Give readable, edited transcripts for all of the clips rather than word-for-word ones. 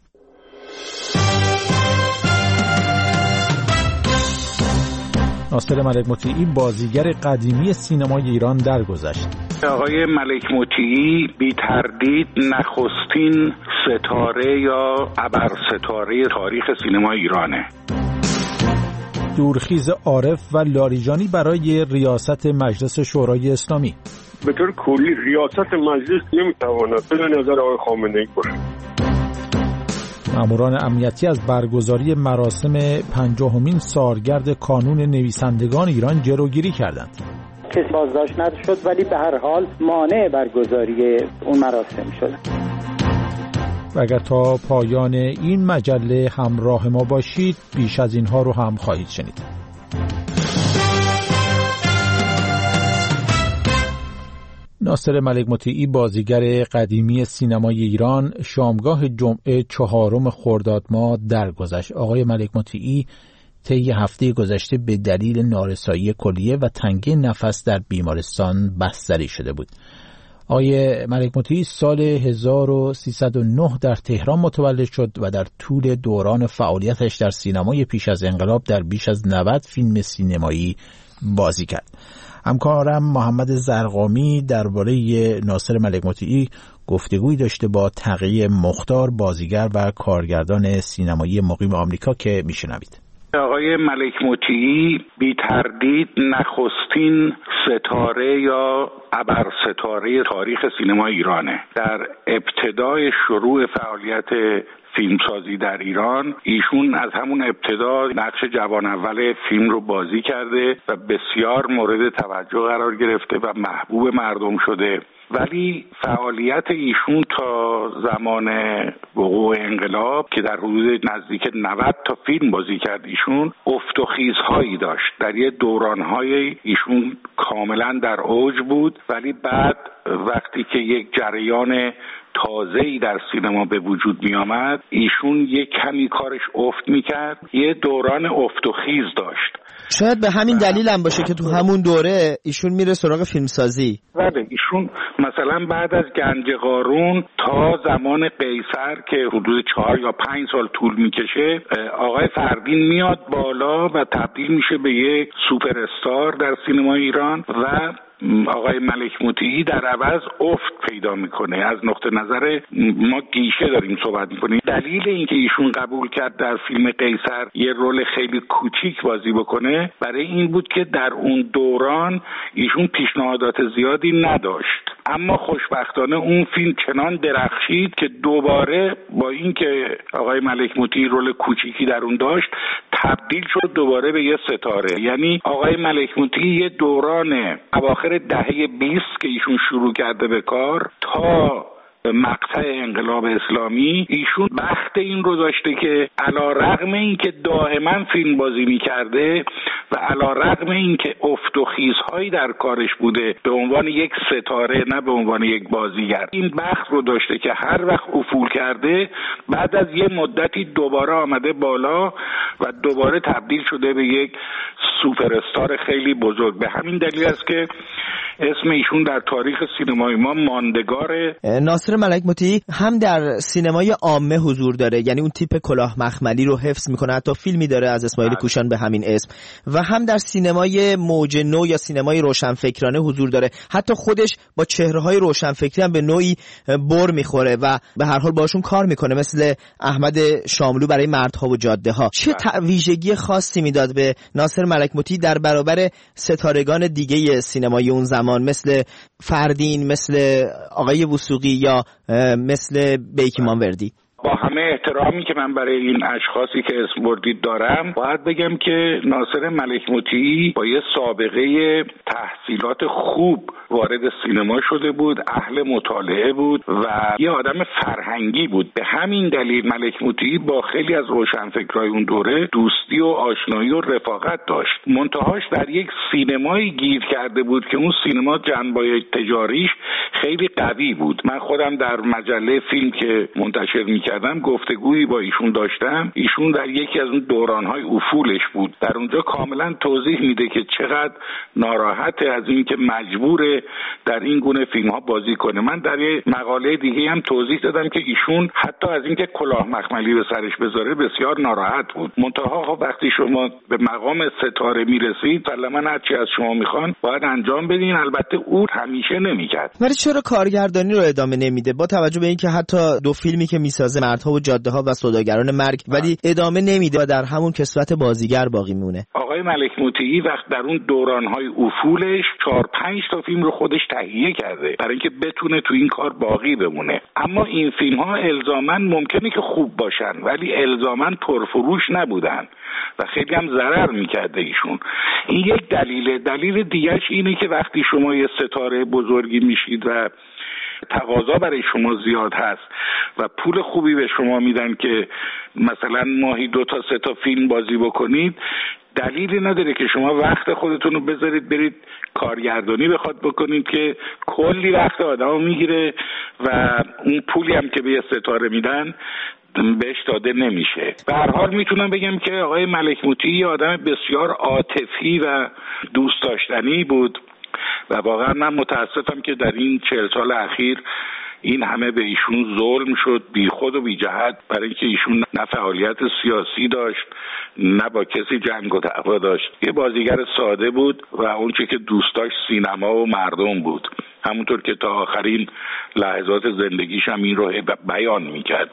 ناصر ملک مطیعی بازیگر قدیمی سینمای ایران درگذشت. آقای ملک مطیعی بی تردید نخستین ستاره یا ابر ستاره تاریخ سینمای ایرانه. دورخیز عارف و لاریجانی برای ریاست مجلس شورای اسلامی. به طور کلی ریاست مجلس نمیتواند به نظر آقای خامنه‌ای باشه. ماموران امنیتی از برگزاری مراسم 50مین سالگرد کانون نویسندگان ایران جلوگیری کردند. کسی بازداشت نشد ولی به هر حال مانع برگزاری اون مراسم شد. و اگر تا پایان این مجله همراه ما باشید بیش از اینها رو هم خواهید شنید. ناصر ملک مطیعی بازیگر قدیمی سینمای ایران شامگاه جمعه 4 خرداد ماه درگذشت. آقای ملک مطیعی طی هفته گذشته به دلیل نارسایی کلیه و تنگی نفس در بیمارستان بستری شده بود. آقای ملک مطیعی سال 1309 در تهران متولد شد و در طول دوران فعالیتش در سینمای پیش از انقلاب در بیش از 90 فیلم سینمایی بازی کرد. همکارم محمد زرقامی درباره ناصر ملک مطیعی گفتگویی داشته با تقی مختار، بازیگر و کارگردان سینمایی مقیم آمریکا که میشنوید. آقای ملک مطیعی بی تردید نخستین ستاره یا ابر ستاره تاریخ سینما ایرانه. در ابتدای شروع فعالیت فیلمسازی در ایران ایشون از همون ابتدا نقش جوان اول فیلم رو بازی کرده و بسیار مورد توجه قرار گرفته و محبوب مردم شده. ولی فعالیت ایشون تا زمان وقوع انقلاب که در حدود نزدیک 90 تا فیلم بازی کرد ایشون افت و خیزهایی داشت. در یه دورانهای ایشون کاملا در اوج بود ولی بعد وقتی که یک جریان تازه‌ای در سینما به وجود می آمد ایشون یک کمی کارش افت می کرد، یه دوران افت و خیز داشت. شاید به همین دلیل هم باشه که تو همون دوره ایشون میره سراغ فیلمسازی. بله، ایشون مثلا بعد از گنج قارون تا زمان قیصر که حدود 4 یا 5 سال طول میکشه آقای فردین میاد بالا و تبدیل میشه به یک سوپر استار در سینما ایران و آقای ملک مطیعی در عوض افت پیدا میکنه. از نقطه نظر ما گیشه داریم صحبت میکنیم. دلیل اینکه ایشون قبول کرد در فیلم قیصر یه رول خیلی کوچیک بازی بکنه برای این بود که در اون دوران ایشون پیشنهادات زیادی نداشت، اما خوشبختانه اون فیلم چنان درخشید که دوباره با اینکه آقای ملک مطیعی رول کوچیکی در اون داشت تبدیل شد دوباره به یه ستاره. یعنی آقای ملک مطیعی یه دوران اواخر دهه 20 که ایشون شروع کرده به کار تا مقطع انقلاب اسلامی ایشون بخت این رو داشته که علیرغم اینکه دائما فیلم بازی می‌کرده و علیرغم اینکه افت و خیزهایی در کارش بوده به عنوان یک ستاره نه به عنوان یک بازیگر، این بخت رو داشته که هر وقت افول کرده بعد از یه مدتی دوباره آمده بالا و دوباره تبدیل شده به یک سوپر استار خیلی بزرگ. به همین دلیل است که اسم ایشون در تاریخ سینمای ما ماندگاره. ناصر ملک مطیعی هم در سینمای عامه حضور داره، یعنی اون تیپ کلاه مخملی رو حفظ میکنه، حتی فیلمی داره از اسماعیل کوشان به همین اسم، و هم در سینمای موج نو یا سینمای روشنفکرانه حضور داره. حتی خودش با چهره‌های روشنفکری هم به نوعی بر میخوره و به هر حال باشون کار میکنه، مثل احمد شاملو برای مردها و جاده ها. چه ویژگی خاصی میداد به ناصر ملک مطیعی در برابر ستارگان دیگه سینمای اون زمان مثل فردین، مثل آقای وثوقی یا مثل بیکمانوردی؟ با همه احترامی که من برای این اشخاصی که اسم بردید دارم باید بگم که ناصر ملک مطیعی با یه سابقه تحصیلات خوب وارد سینما شده بود، اهل مطالعه بود و یه آدم فرهنگی بود. به همین دلیل ملک مطیعی با خیلی از روشنفکرای اون دوره دوستی و آشنایی و رفاقت داشت. منتهاش در یک سینمایی گیر کرده بود که اون سینما جنبه‌های تجاریش خیلی قوی بود. من خودم در مجله فیلم که منتشر میکردم، گفتگویی با ایشون داشتم. ایشون در یکی از اون دورانهای افولش بود، در اونجا کاملا توضیح میده که چقدر ناراحته از این که مجبوره در این گونه فیلم ها بازی کنه. من در یه مقاله دیگه هم توضیح دادم که ایشون حتی از این که کلاه مخملی به سرش بذاره بسیار ناراحت بود. منتها وقتی شما به مقام ستاره میرسید، مثلا هرچی از شما میخوان باید انجام بدین. البته او همیشه نمیکرد. ولی چرا کارگردانی رو ادامه نمیده با توجه به اینکه حتی دو فیلمی که میسازه، مردها و جاده ها و سوداگران مرگ، ولی ادامه نمیده و در همون کسوت بازیگر باقی میمونه؟ آقای ملک مطیعی وقت در اون دورانهای افولش 4-5 تا فیلم رو خودش تهیه کرده برای اینکه بتونه تو این کار باقی بمونه. اما این فیلم ها الزاماً ممکنه که خوب باشن ولی الزاماً پرفروش نبودن و خیلی هم ضرر میکرده ایشون. این یک دلیله. دلیل دیگه‌اش اینه که وقتی شما یه ستاره بزرگی میشید و تقاضا برای شما زیاد هست و پول خوبی به شما میدن که مثلا ماهی 2 تا 3 تا فیلم بازی بکنید، دلیلی نداره که شما وقت خودتون رو بذارید برید کارگردانی بخواد بکنید که کلی وقت آدمو میگیره و اون پولی هم که به یه ستاره میدن بهش داده نمیشه. به هر حال میتونم بگم که آقای ملک مطیعی آدم بسیار عاطفی و دوست داشتنی بود و واقعا من متاسفم که در این 40 سال اخیر این همه به ایشون ظلم شد، بی خود و بی جهت، برای اینکه ایشون نه فعالیت سیاسی داشت نه با کسی جنگ و دعوا داشت. یه بازیگر ساده بود و اون چه که دوست داشت سینما و مردم بود، همونطور که تا آخرین لحظات زندگیش هم این رو بیان میکرد.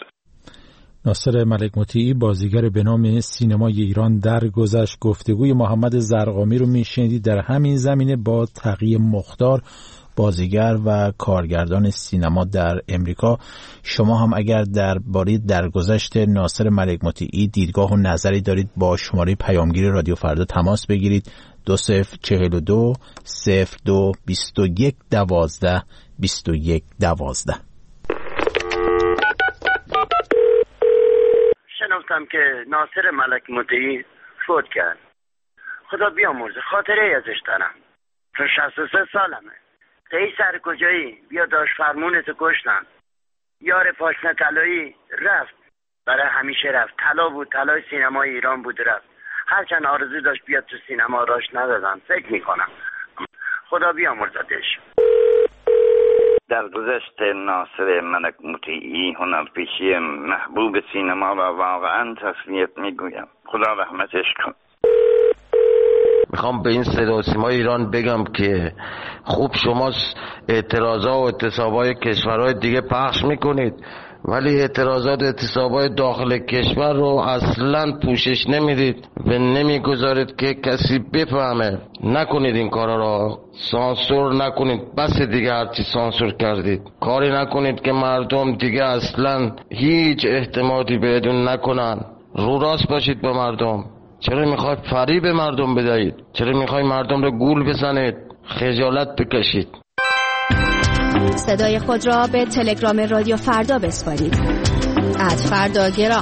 ناصر ملک مطیعی، بازیگر به نام سینمای ایران درگذشت. گفتگوی محمد زرقامی رو میشنیدید در همین زمینه با تقی مختار، بازیگر و کارگردان سینما در امریکا. شما هم اگر درباره درگذشت ناصر ملک مطیعی دیدگاه و نظری دارید با شماره پیامگیر رادیو فردا تماس بگیرید. 2042 02 21 12 21 12. شنفتم که ناصر ملک مطیعی فوت کرد. خدا بیامرزه، خاطره ازش دارم. تو 63 سالمه. ای سر کجایی؟ بیا داش فرمونتو کشتن. یار پاشنه طلایی رفت، برای همیشه رفت. طلا بود، طلای سینمای ایران بود رفت. هرچند آرزو داشت بیاد تو سینما راش ندادن. فکر میکنم خدا بیامرزدش. در گذشت ناصر ملک مطیعی هنرپیشه محبوب سینما و واقعا تسلیت میگویم. خدا رحمتش کن. میخوام به این صدا و سیمای ایران بگم که خوب شما اعتراضات و اعتصابات کشورهای دیگه پخش میکنید ولی اعتراضات اعتصابات داخل کشور رو اصلا پوشش نمیدید و نمیگذارید که کسی بفهمه. نکنید این کارا رو، سانسور نکنید. بس دیگه هرچی سانسور کردید. کاری نکنید که مردم دیگه اصلا هیچ اعتمادی بهتون نکنن. رو راست باشید با مردم. چرا میخواید فریب مردم بدهید؟ چرا میخواید مردم رو گول بزنید؟ خجالت بکشید. صدای خود را به تلگرام رادیو فردا بسپارید. @فرداگرام.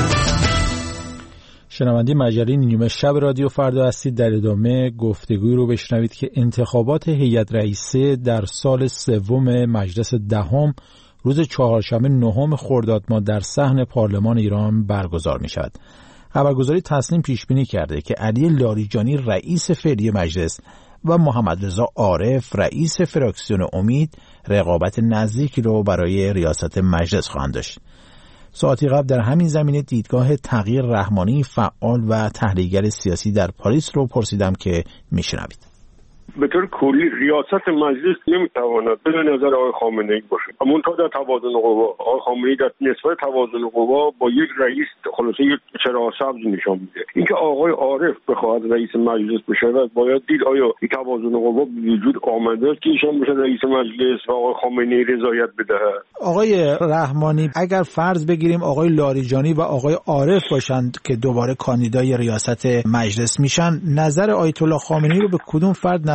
شنونده مجله نیمه شب رادیو فردا هستید. در ادامه گفتگوی رو بشنوید که انتخابات هیئت رئیسه در سال سوم مجلس دهم روز چهارشنبه 9 خرداد ماه در صحن پارلمان ایران برگزار می شود. خبرگزاری تصنیم پیش بینی کرده که علی لاریجانی رئیس فعلی مجلس و محمد رضا عارف رئیس فراکسیون امید رقابت نزدیکی رو برای ریاست مجلس خواهند داشت. ساعتی قبل در همین زمینه دیدگاه تغییر رحمانی فعال و تحلیلگر سیاسی در پاریس رو پرسیدم که میشنوید. به طور کلی ریاست مجلس نمیتواند بدون نظر آقای خامنه‌ای باشه. منتها در توازن قوا آقای خامنه‌ای در نسبت توازن قوا با یک رئیس خلاصه یک چراغ سبز نشان میده. اینکه آقای عارف بخواد رئیس مجلس بشه باید دید آیا این توازن قوا به وجود آمده است که ایشان بشه رئیس مجلس و آقای خامنه‌ای رضایت بده. آقای رحمانی، اگر فرض بگیریم آقای لاریجانی و آقای عارف باشند که دوباره کاندیدای ریاست مجلس میشن، نظر آیت الله خامنه‌ای رو به کدوم فرد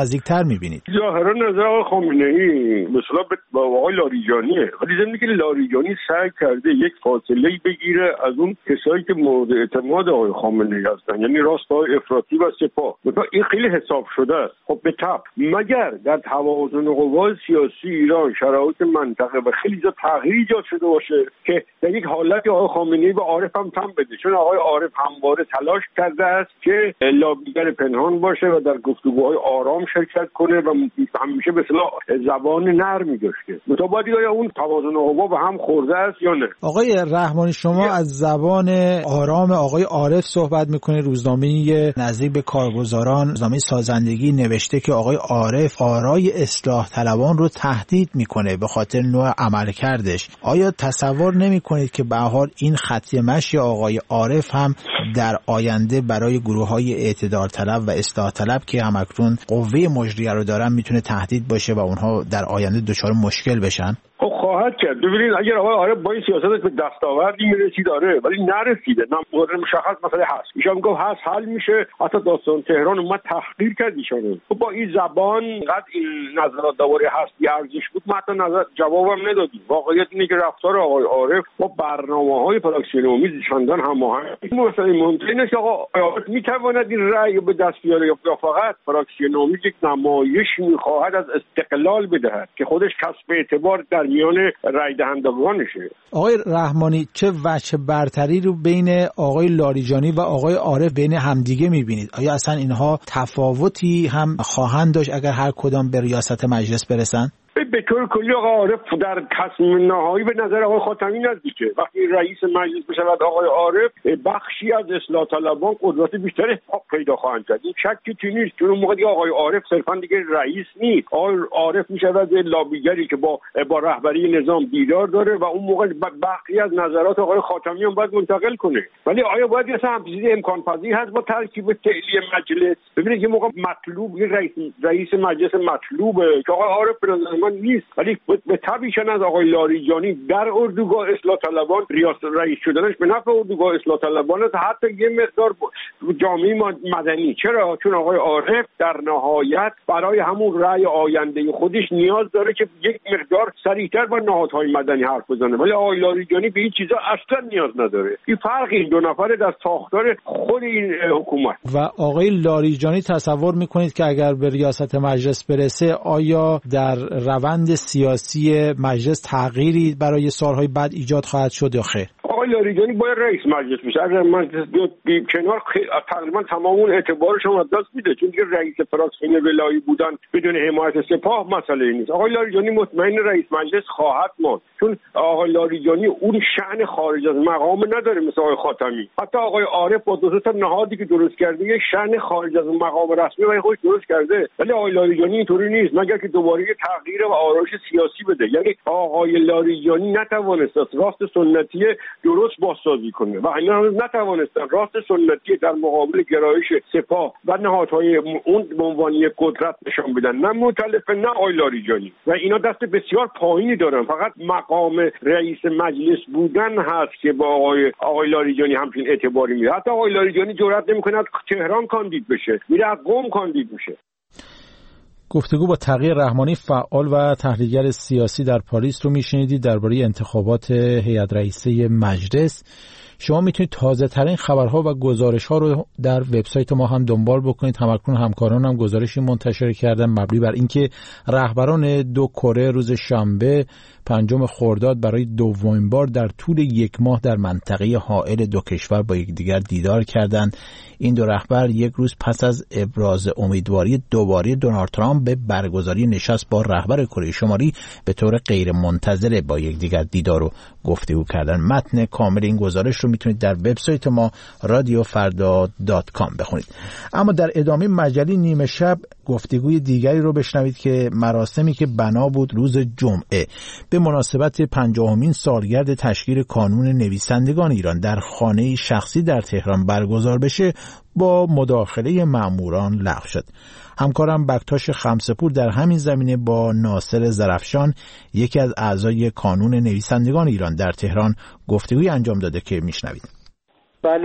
نزدیکتر میبینید؟ ظاهرا نظر آقای خامنه‌ای مثلا با آقای لاریجانیه، ولی ضمن که لاریجانی سعی کرده یک فاصله بگیره از اون کسایی که مورد اعتماد آقای خامنه‌ای هستن، یعنی راستای افراطی و سپاه. مثلا این خیلی حساب شده است. خب به طبع مگر در توازن قوای سیاسی ایران شرایط منطقه و خیلی زیاد تغییر ایجاد شده باشه که در یک حالتی آقای خامنه‌ای به عارف هم تن بده، چون آقای عارف همواره تلاش کرده است که لابیگر پنهان باشه و در گفتگوهای آرام شرکت کنه و همیشه به اصطلاح زبان نرمی داشته. متأسفانه آیا اون توازن قوا به هم خورده است یا نه؟ آقای رحمانی شما از زبان آرام آقای عارف صحبت میکنید. روزنامه‌ای نزدیک به کارگزاران، روزنامه سازندگی، نوشته که آقای عارف آرای اصلاح طلبان رو تهدید میکنه به خاطر نوع عملکردش. آیا تصور نمیکنید که به هر حال این خطی مشی آقای عارف هم در آینده برای گروه‌های اعتدال طلب و اصلاح طلب که همکنون قوه مجریه رو دارن میتونه تهدید باشه و اونها در آینده دچار مشکل بشن؟ خب خواهد کرد. ببینید اگر آقای عارف با این سیاست به دستاوردی میرسید داره ولی نرسیده، نه مشخص مسئله هست، ایشان گفت هست حل میشه، حتی داستان تهران اومد تحقیر کرد ایشانو. خب با این زبان قد این نظرات درباره هستی ارزش بود، ما حتی نظر جوابم ندادیم. واقعیت اینه که رفتار آقای عارف با برنامه‌های فراکسیون امید چندان هماهنگ نیست. مثلا ممکن است آقای عارف میتواند این رأی به دست بیاره یا فقط فراکسیون امید یک نمایش میخواهد از استقلال بدهد که خودش کسب اعتبار در میان رای دهندگانشه. آقای رحمانی چه وجه برتری رو بین آقای لاریجانی و آقای عارف بین همدیگه میبینید؟ آیا اصلا اینها تفاوتی هم خواهند داشت اگر هر کدام به ریاست مجلس برسن؟ به طور کلی آقای عارف در تصمیم نهایی به نظر آقای خاتمی نزدیکه. وقتی رئیس مجلس بشود آقای عارف، بخشی از اصلاح طلبان قدرت بیشتری پیدا خواهند کرد. این شکی توی نیست، چون اون موقع دیگه آقای عارف صرفا دیگه رئیس نیست. آقای عارف میشود لابیگری که با رهبری نظام دیدار داره و اون موقع بخشی از نظرات آقای خاتمی هم باید منتقل کنه. ولی آیا باید اصلا همچین امکان پذیر هست با ترکیب فعلی مجلس؟ ببینید یه موقع مطلوب یه رئیس مجلس مطلوبه که آقای عارف به نظر من نیست، ولی به تبعیض از آقای لاریجانی در اردوگاه اصلاح طلبان رئیس شدنش به نفع اردوگاه اصلاح طلبان است، حتی یه مقدار جامعه مدنی. چرا؟ چون آقای عارف در نهایت برای همون رأی آینده خودش نیاز داره که یک مقدار سریعتر با نهادهای مدنی حرف بزنه، ولی آقای لاریجانی به این چیزا اصلا نیاز نداره. این فرق این دو نفر در ساختار خود این حکومت. و آقای لاریجانی تصور میکنید که اگر به ریاست مجلس برسه آیا در روند سیاسی مجلس تغییری برای سالهای بعد ایجاد خواهد شد یا خیر؟ آقای لاریجانی باید رئیس مجلس بشه. اگر مجلس بیاد کنار تقریبا تمام اون اعتبارش هم از دست میده، چون که رئیس فراکسیون ولایی بودن بدون حمایت سپاه مسئله نیست. آقای لاریجانی مطمئن رئیس مجلس خواهد ماند، چون آقای لاریجانی اون شأن خارج از مقام نداره مثل آقای خاتمی. حتی آقای عارف با دو تا نهادی که درست کرده یه شأن خارج از مقام رسمی برای خودش درست کرده، ولی آقای لاریجانی اینطوری نیست، مگر که دوباره تغییر و آرایش سیاسی بده. یعنی آقای لاریجانی نتوانست راست سنتی درست بازسازی کنه و اینا هم نتوانستن راست سنتی در مقابل گرایش سپاه و نهادهای اون به عنوان یک قدرت نشان بدن. نه مؤتلف نه آقای لاریجانی، و اینا دست بسیار پایینی دارن. فقط مقام رئیس مجلس بودن هست که با آقای لاریجانی همچین اعتباری میده. حتی آقای لاریجانی جرئت نمیکنه از تهران کاندید بشه، میره از قم کاندید میشه. گفتگو با تقی رحمانی، فعال و تحلیلگر سیاسی در پاریس رو میشنیدید درباره انتخابات هیئت رئیسه مجلس. شما میتونید تازه ترین خبرها و گزارش ها رو در وبسایت ما هم دنبال بکنید. همکنون همکاران هم گزارشی منتشر کردن مبنی بر اینکه رهبران دو کره روز شنبه 5 خرداد برای دومین بار در طول یک ماه در منطقه حائل دو کشور با یکدیگر دیدار کردند. این دو رهبر یک روز پس از ابراز امیدواری دوباره دونالد ترامپ به برگزاری نشست با رهبر کره شمالی به طور غیر منتظره با یکدیگر دیدار و گفتگو کردن. متن کامل این گزارش رو میتونید در وبسایت ما radiofarda.com بخونید. اما در ادامه مجله نیمه شب گفتگوی دیگری رو بشنوید که مراسمی که بنا بود روز جمعه به مناسبت 50مین سالگرد تشکیل کانون نویسندگان ایران در خانه شخصی در تهران برگزار بشه با مداخله ماموران لغو شد. همکارم بکتاش خمسه‌پور در همین زمینه با ناصر زرفشان، یکی از اعضای کانون نویسندگان ایران در تهران، گفتگوی انجام داده که میشنوید. بله،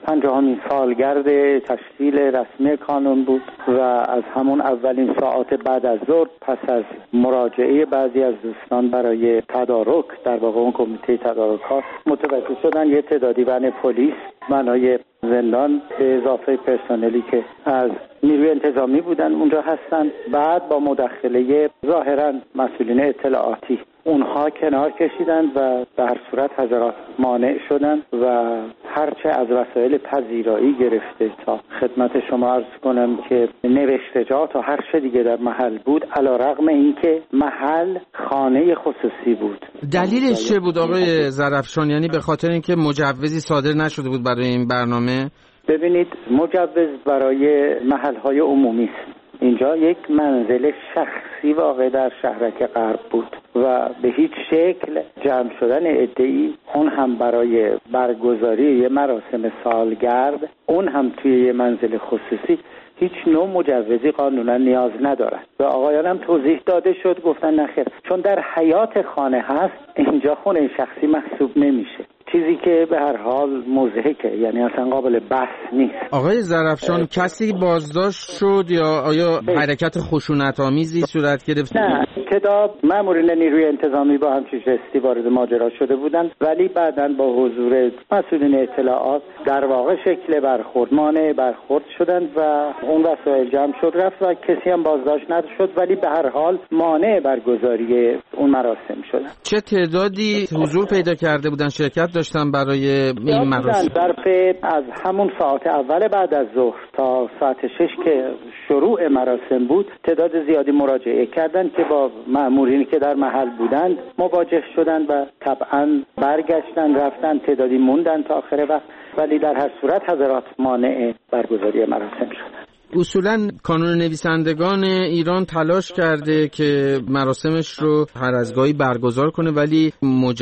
50مین سالگرد تشکیل رسمی کانون بود و از همون اولین ساعات بعد از ظهر پس از مراجعه بعضی از دوستان برای تدارک، در واقع اون کمیته تدارکات، متوجه شدن یه تعدادی ون پلیس منای زندان به اضافه پرسنلی که از نیروی انتظامی بودن اونجا هستن. بعد با مداخله ظاهرا مسئولین اطلاعاتی اونها کنار کشیدن و در صورت حضرات مانع شدن و هرچه از وسایل پذیرایی گرفته تا خدمت شما عرض کنم که نوشتجات و هر چه دیگه در محل بود، علیرغم اینکه محل خانه خصوصی بود. دلیلش چه بود آقای زرفشان؟ یعنی به خاطر اینکه مجوزی صادر نشده بود برای این برنامه؟ ببینید، مجوز برای محل‌های عمومی است. اینجا یک منزل شخصی واقع در شهرک غرب بود و به هیچ شکل جمع شدن عده‌ای، اون هم برای برگزاری یه مراسم سالگرد، اون هم توی یه منزل خصوصی، هیچ نوع مجوزی قانونا نیاز ندارد. و آقایانم توضیح داده شد، گفتن نخیر، چون در حیات خانه هست اینجا خونه شخصی محسوب نمیشه، چیزی که به هر حال مضحکه، یعنی اصلا قابل بحث نیست. آقای زرفشان، کسی بازداشت شد یا آیا حرکت خشونت‌آمیزی صورت گرفت؟ نه، ابتدا مامورین نیروی انتظامی با همچین جستی وارد ماجرا شده بودند، ولی بعداً با حضور مسئولین اطلاعات در واقع شکل برخورد، مانع برخورد شدند و اون وسایل جمع شد رفت و کسی هم بازداشت نشد، ولی به هر حال مانع برگزاری اون مراسم شد. چه تعدادی حضور پیدا کرده بودن، شرکت داشتن برای این مراسم؟ ظرف از همون ساعت اول بعد از ظهر تا ساعت 6 که شروع مراسم بود، تعداد زیادی مراجعه کردند که با مامورینی که در محل بودند مواجه شدند و طبعا برگشتن رفتن، تعدادی موندن تا آخر وقت، ولی در هر صورت حضرات مانع برگزاری مراسم شدند. اصولا کانون نویسندگان ایران تلاش کرده که مراسمش رو هر از گاهی برگزار کنه، ولی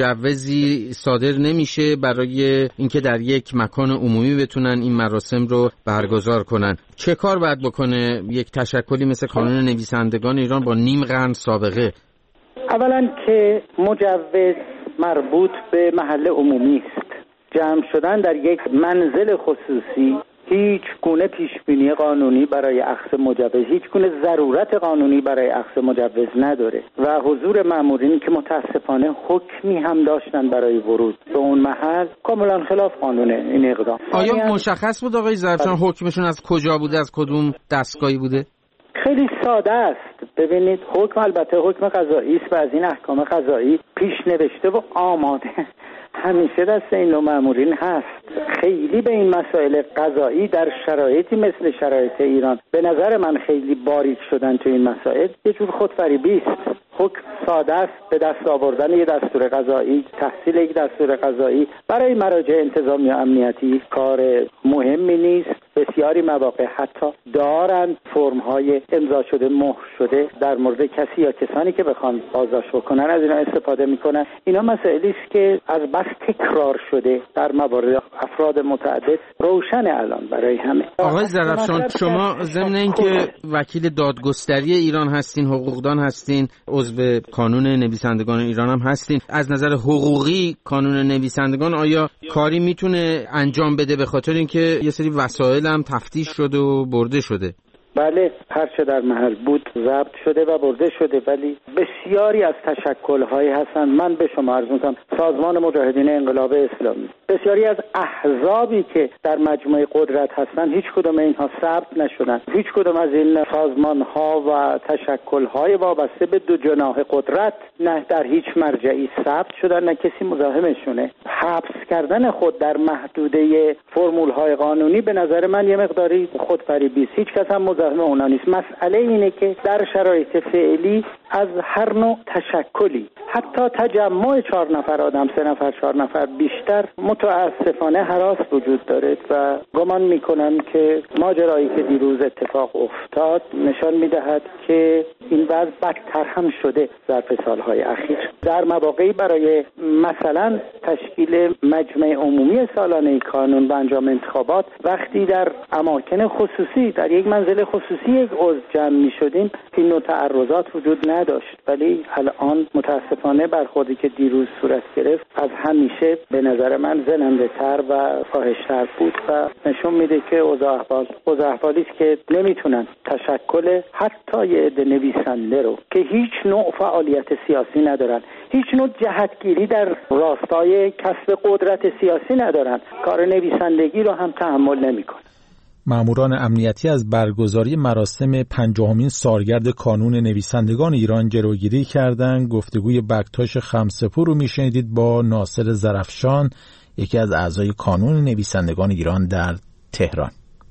مجوزی صادر نمیشه برای اینکه در یک مکان عمومی بتونن این مراسم رو برگزار کنن. چه کار باید بکنه یک تشکلی مثل کانون نویسندگان ایران با نیم قرن سابقه؟ اولا که مجوز مربوط به محل عمومی است. جمع شدن در یک منزل خصوصی هیچ گونه پیشبینی قانونی برای اخذ مجوز، هیچ گونه ضرورت قانونی برای اخذ مجوز نداره و حضور مامورینی که متاسفانه حکمی هم داشتن برای ورود به اون محل کاملا خلاف قانونه این اقدام. آیا مشخص بود آقای زرفشان حکمشون از کجا بوده، از کدوم دستگاهی بوده؟ خیلی ساده است. ببینید، حکم البته حکم قضایی است و از این احکام قضایی پیش نوشته و آماده همیشه دست این نوع مامورین هست. خیلی به این مسائل قضایی در شرایطی مثل شرایط ایران به نظر من خیلی باریک شدن تو این مسائل، یه جور خودفریبی است. حکم ساده است، به دست آوردن یه دستور قضایی، تحصیل یک دستور قضایی برای مراجع انتظامی و امنیتی کار مهمی نیست. بسیاری مواقع حتی دارند فرم‌های امضا شده، مهر شده در مورد کسی یا کسانی که بخوان بازداشت بکنن از اینا استفاده میکنن. اینا مسائلی است که از بس تکرار شده در موارد افراد متعدد روشن الان برای همه. آقای زرفشان، شما ضمن اینکه وکیل دادگستری ایران هستین، حقوقدان هستین، عضو کانون نویسندگان ایران هم هستین، از نظر حقوقی کانون نویسندگان آیا کاری میتونه انجام بده، به خاطر اینکه یه سری وسایل هم تفتیش شده و برده شده؟ بله، هرچه در محل بود ضبط شده و برده شده، ولی بسیاری از تشکل‌های هستند. من به شما عرض می‌کنم سازمان مجاهدین انقلاب اسلامی، بسیاری از احزابی که در مجموعه قدرت هستند، هیچ کدوم اینها ثبت نشدن. هیچ کدوم از این سازمان‌ها و تشکل‌های وابسته به دو جناح قدرت نه در هیچ مرجعی ثبت شدن، نه کسی مزاحمشونه. حبس کردن خود در محدوده فرمول‌های قانونی به نظر من یه مقداری خودفریبی است. هیچ کس هم مزاحم اونا نیست. مسئله اینه که در شرایط فعلی از هر نوع تشکلی، حتی تجمع 4 نفر آدم، 3 نفر 4 نفر بیشتر، متاسفانه هراس وجود داره و گمان میکنم که ماجرایی که دیروز اتفاق افتاد نشان میدهد که این وضع بدتر هم شده ظرف سالهای اخیر. در مواقعی برای مثلا تشکیل مجمع عمومی سالانه کانون و انجام انتخابات، وقتی در اماکن خصوصی، در یک منزل خصوصی یک عضو جمع می شدیم این نوع تعرضات وجود نداشت، ولی الان متاسفانه برخوردی که دیروز صورت گرفت از همیشه به نظر من زننده تر و فاحش‌تر بود و نشون میده که اوضاع احوالی است که نمیتونن تشکل حتی یه عده نویسنده رو که هیچ نوع فعالیت سیاسی ندارن، هیچ نوع جهتگیری در راستای کسب قدرت سیاسی ندارن، کار نویسندگی رو هم تحمل نمیکنن. ماموران امنیتی از برگزاری مراسم 50مین سالگرد کانون نویسندگان ایران جلوگیری کردند. گفتگوی بکتاش خمسه‌پور رو میشنیدید با ناصر زرفشان، یکی از اعضای کانون نویسندگان ایران در تهران.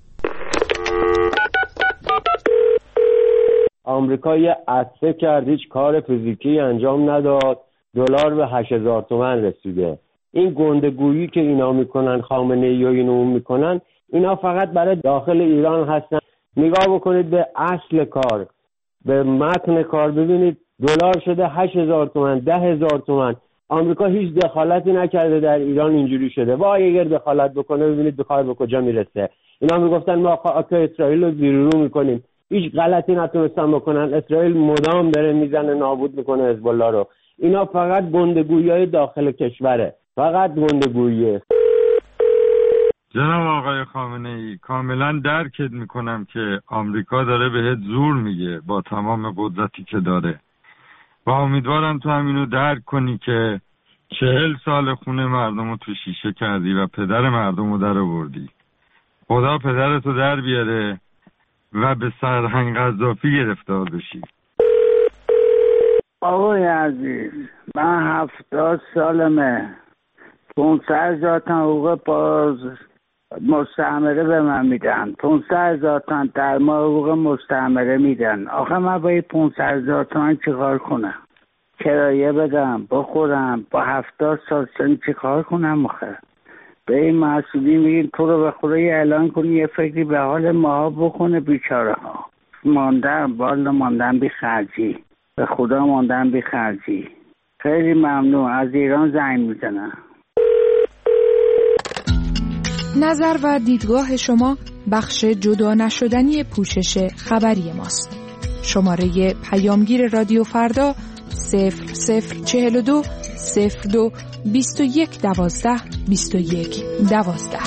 آمریکا یه عطفه کرد، هیچ کار فیزیکی انجام نداد، دلار به 8000 تومان رسیده. این گندگویی که اینا میکنن، خامنه‌ای و اینو میکنن، اینا فقط برای داخل ایران هستن. نگاه بکنید به اصل کار، به متن کار، ببینید دلار شده 8000 تومان، 10000 تومان. آمریکا هیچ دخالتی نکرده در ایران اینجوری شده. وای اگر دخالت بکنه ببینید بخواد به کجا میرسه. اینا میگفتن ما خاک اسرائیل رو زیر رو میکنیم، هیچ غلطی نتونستن بکنن. اسرائیل مدام داره میزنه نابود میکنه حزب الله رو. اینا فقط گندگویی‌های داخل کشوره، فقط گندگوییه. جناب آقای خامنه‌ای، کاملا درکت میکنم که آمریکا داره بهت زور میگه با تمام قدرتی که داره و امیدوارم تو همینو درک کنی که 40 سال خون مردم رو تو شیشه کردی و پدر مردم رو در آوردی. خدا پدرتو در بیاره و به سرهنگ قذافی گرفتار بشی. آقای عزیز، من 70 سالمه، 500,000 تا حقوق باز مستعمره به من میدن، 500,000 تا در ماه حقوق مستعمره میدن. آخه من با 500,000 تومان چیکار کنم؟ کرایه بدم، بخورم، با 70 سال سن چیکار کنم؟ آخه به این مسئولین میگین تو رو به خدا اعلان کنی یه فکری به حال ماها بکنه، بیچاره ها ماندن بی خرجی، به خدا ماندن بی خرجی. خیلی ممنون، از ایران زنگ میزنم. نظر و دیدگاه شما بخش جدا نشدنی پوشش خبری ماست. شماره پیامگیر رادیو فردا 0042 02 21 12 21 12.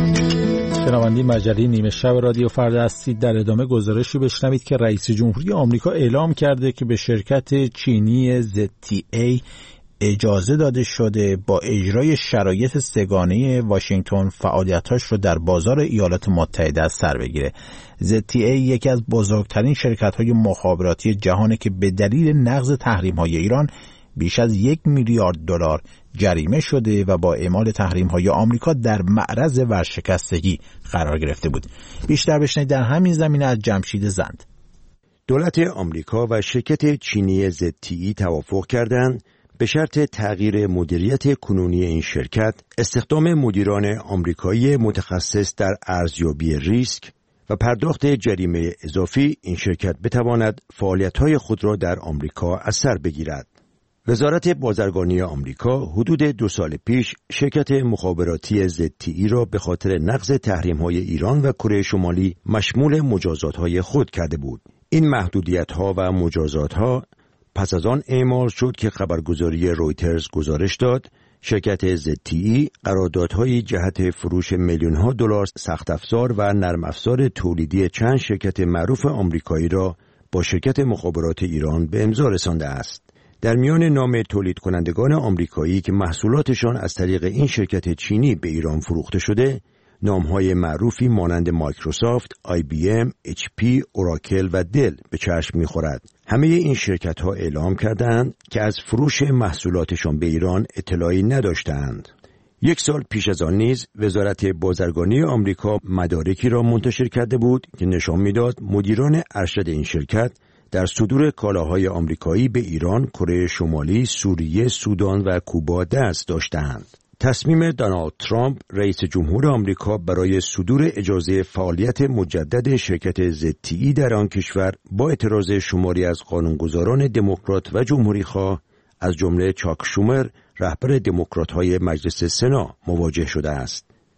شنونده مجله نیمه شب رادیو فردا هستید. در ادامه گزارشی بشنوید که رئیس جمهوری آمریکا اعلام کرده که به شرکت چینی ZTA اجازه داده شده با اجرای شرایط سه‌گانه واشنگتن فعالیتاش رو در بازار ایالات متحده از سر بگیره. ZTA یکی از بزرگترین شرکت‌های مخابراتی جهانه که به دلیل نقض تحریم‌های ایران بیش از 1 میلیارد دلار جریمه شده و با اعمال تحریم‌های آمریکا در معرض ورشکستگی قرار گرفته بود. بیشتر بشنوید در همین زمینه از جمشید زند. دولت آمریکا و شرکت چینی ZTE توافق کردند به شرط تغییر مدیریت کنونی این شرکت، استخدام مدیران آمریکایی متخصص در ارزیابی ریسک و پرداخت جریمه اضافی، این شرکت بتواند فعالیت‌های خود را در آمریکا از سر بگیرد. وزارت بازرگانی آمریکا حدود 2 سال پیش شرکت مخابراتی ZTE را به خاطر نقض تحریم‌های ایران و کره شمالی مشمول مجازات‌های خود کرده بود. این محدودیت‌ها و مجازات‌ها پس از آن اعمال شد که خبرگزاری رویترز گزارش داد شرکت ZTE قراردادهای جهت فروش میلیون‌ها دلار سخت افزار و نرم افزار تولیدی چند شرکت معروف آمریکایی را با شرکت مخابرات ایران به امضا رسانده است. در میان نام تولید کنندگان آمریکایی که محصولاتشان از طریق این شرکت چینی به ایران فروخته شده، نام‌های معروفی مانند مایکروسافت، IBM، HP، اوراکل و دل به چشم می‌خورد. همه این شرکت‌ها اعلام کردند که از فروش محصولاتشان به ایران اطلاعی نداشتند. 1 سال پیش از آن نیز وزارت بازرگانی آمریکا مدارکی را منتشر کرده بود که نشان می‌داد مدیران ارشد این شرکت در صدور کالاهای آمریکایی به ایران، کره شمالی، سوریه، سودان و کوبا دست داشتند. تصمیم دونالد ترامپ رئیس جمهور آمریکا برای صدور اجازه فعالیت مجدد شرکت ZTE در آن کشور با اعتراض شماری از قانونگذاران دموکرات و جمهوری‌خواه از جمله چاک شومر رهبر دموکرات‌های مجلس سنا مواجه شده است.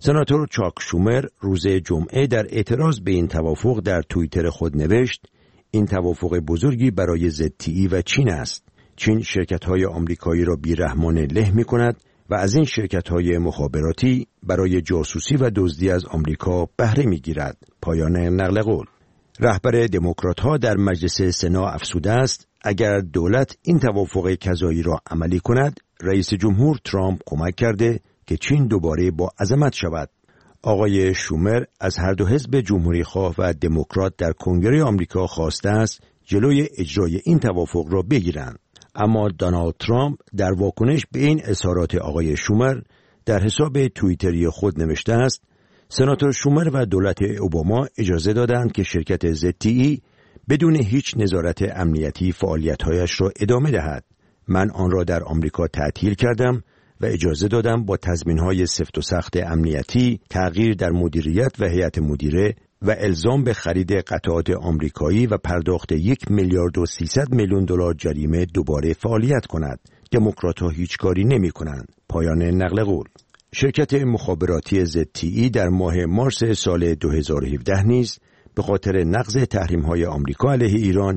سناتور چاک شومر روز جمعه در اعتراض به این توافق در توییتر خود نوشت: این توافق بزرگی برای ZTE و چین است. چین شرکت‌های آمریکایی را بیرحمانه له می‌کند و از این شرکت‌های مخابراتی برای جاسوسی و دزدی از آمریکا بهره می‌گیرد. پایان نقل قول. رهبر دموکرات‌ها در مجلس سنا افزوده است اگر دولت این توافق کذایی را عملی کند، رئیس جمهور ترامپ کمک کرده که چین دوباره با عظمت شود. آقای شومر از هر دو حزب جمهوری خواه و دموکرات در کنگره آمریکا خواسته است جلوی اجرای این توافق را بگیرند. اما دونالد ترامپ در واکنش به این اظهارات آقای شومر در حساب توییتری خود نوشته است: سناتور شومر و دولت اوباما اجازه دادند که شرکت ZTE بدون هیچ نظارت امنیتی فعالیت‌هایش را ادامه دهد. من آن را در آمریکا تعطیل کردم و اجازه دادم با تضمین‌های سفت و سخت امنیتی، تغییر در مدیریت و هیئت مدیره و الزام به خرید قطعات آمریکایی و پرداخت 1,300,000,000 جریمه دوباره فعالیت کند. دموکرات‌ها هیچ کاری نمی‌کنند. پایان نقل قول. شرکت مخابراتی ZTE در ماه مارس سال 2017 نیز به خاطر نقض تحریم‌های آمریکا علیه ایران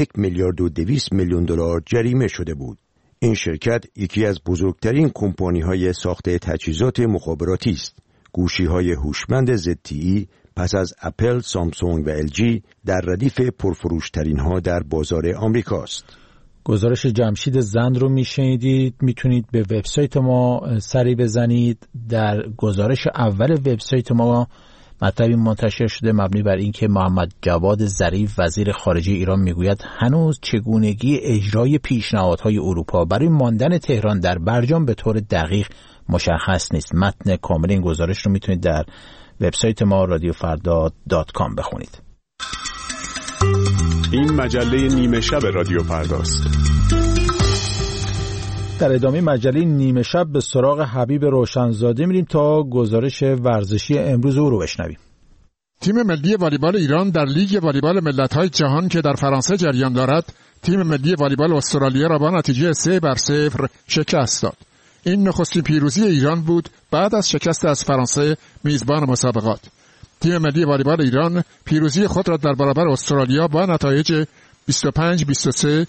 1,200,000,000 جریمه شده بود. این شرکت یکی از بزرگترین کمپانی‌های ساخت تجهیزات مخابراتی است. گوشی‌های هوشمند ZTE پس از اپل، سامسونگ و LG در ردیف پرفروش‌ترین‌ها در بازار آمریکاست. گزارش جمشید زند رو میشنیدید. میتونید به وبسایت ما سری بزنید. در گزارش اول وبسایت ما مطلبی منتشر شده مبنی بر اینکه محمد جواد ظریف وزیر خارجه ایران میگوید هنوز چگونگی اجرای پیشنهادهای اروپا برای ماندن تهران در برجام به طور دقیق مشخص نیست. متن کامل این گزارش رو میتونید در وبسایت ما radiofrda.com بخونید. این مجله نیمه شب رادیو فرداست. در ادامه مجله نیمه شب به سراغ حبیب روشنزاده میریم تا گزارش ورزشی امروز او رو بشنویم. تیم ملی والیبال ایران در لیگ والیبال ملت‌های جهان که در فرانسه جریان دارد، تیم ملی والیبال استرالیا را با نتیجه 3-0 شکست داد. این نخستین پیروزی ایران بود بعد از شکست از فرانسه میزبان مسابقات. تیم ملی والیبال ایران پیروزی خود را در برابر استرالیا با نتایج 25-23,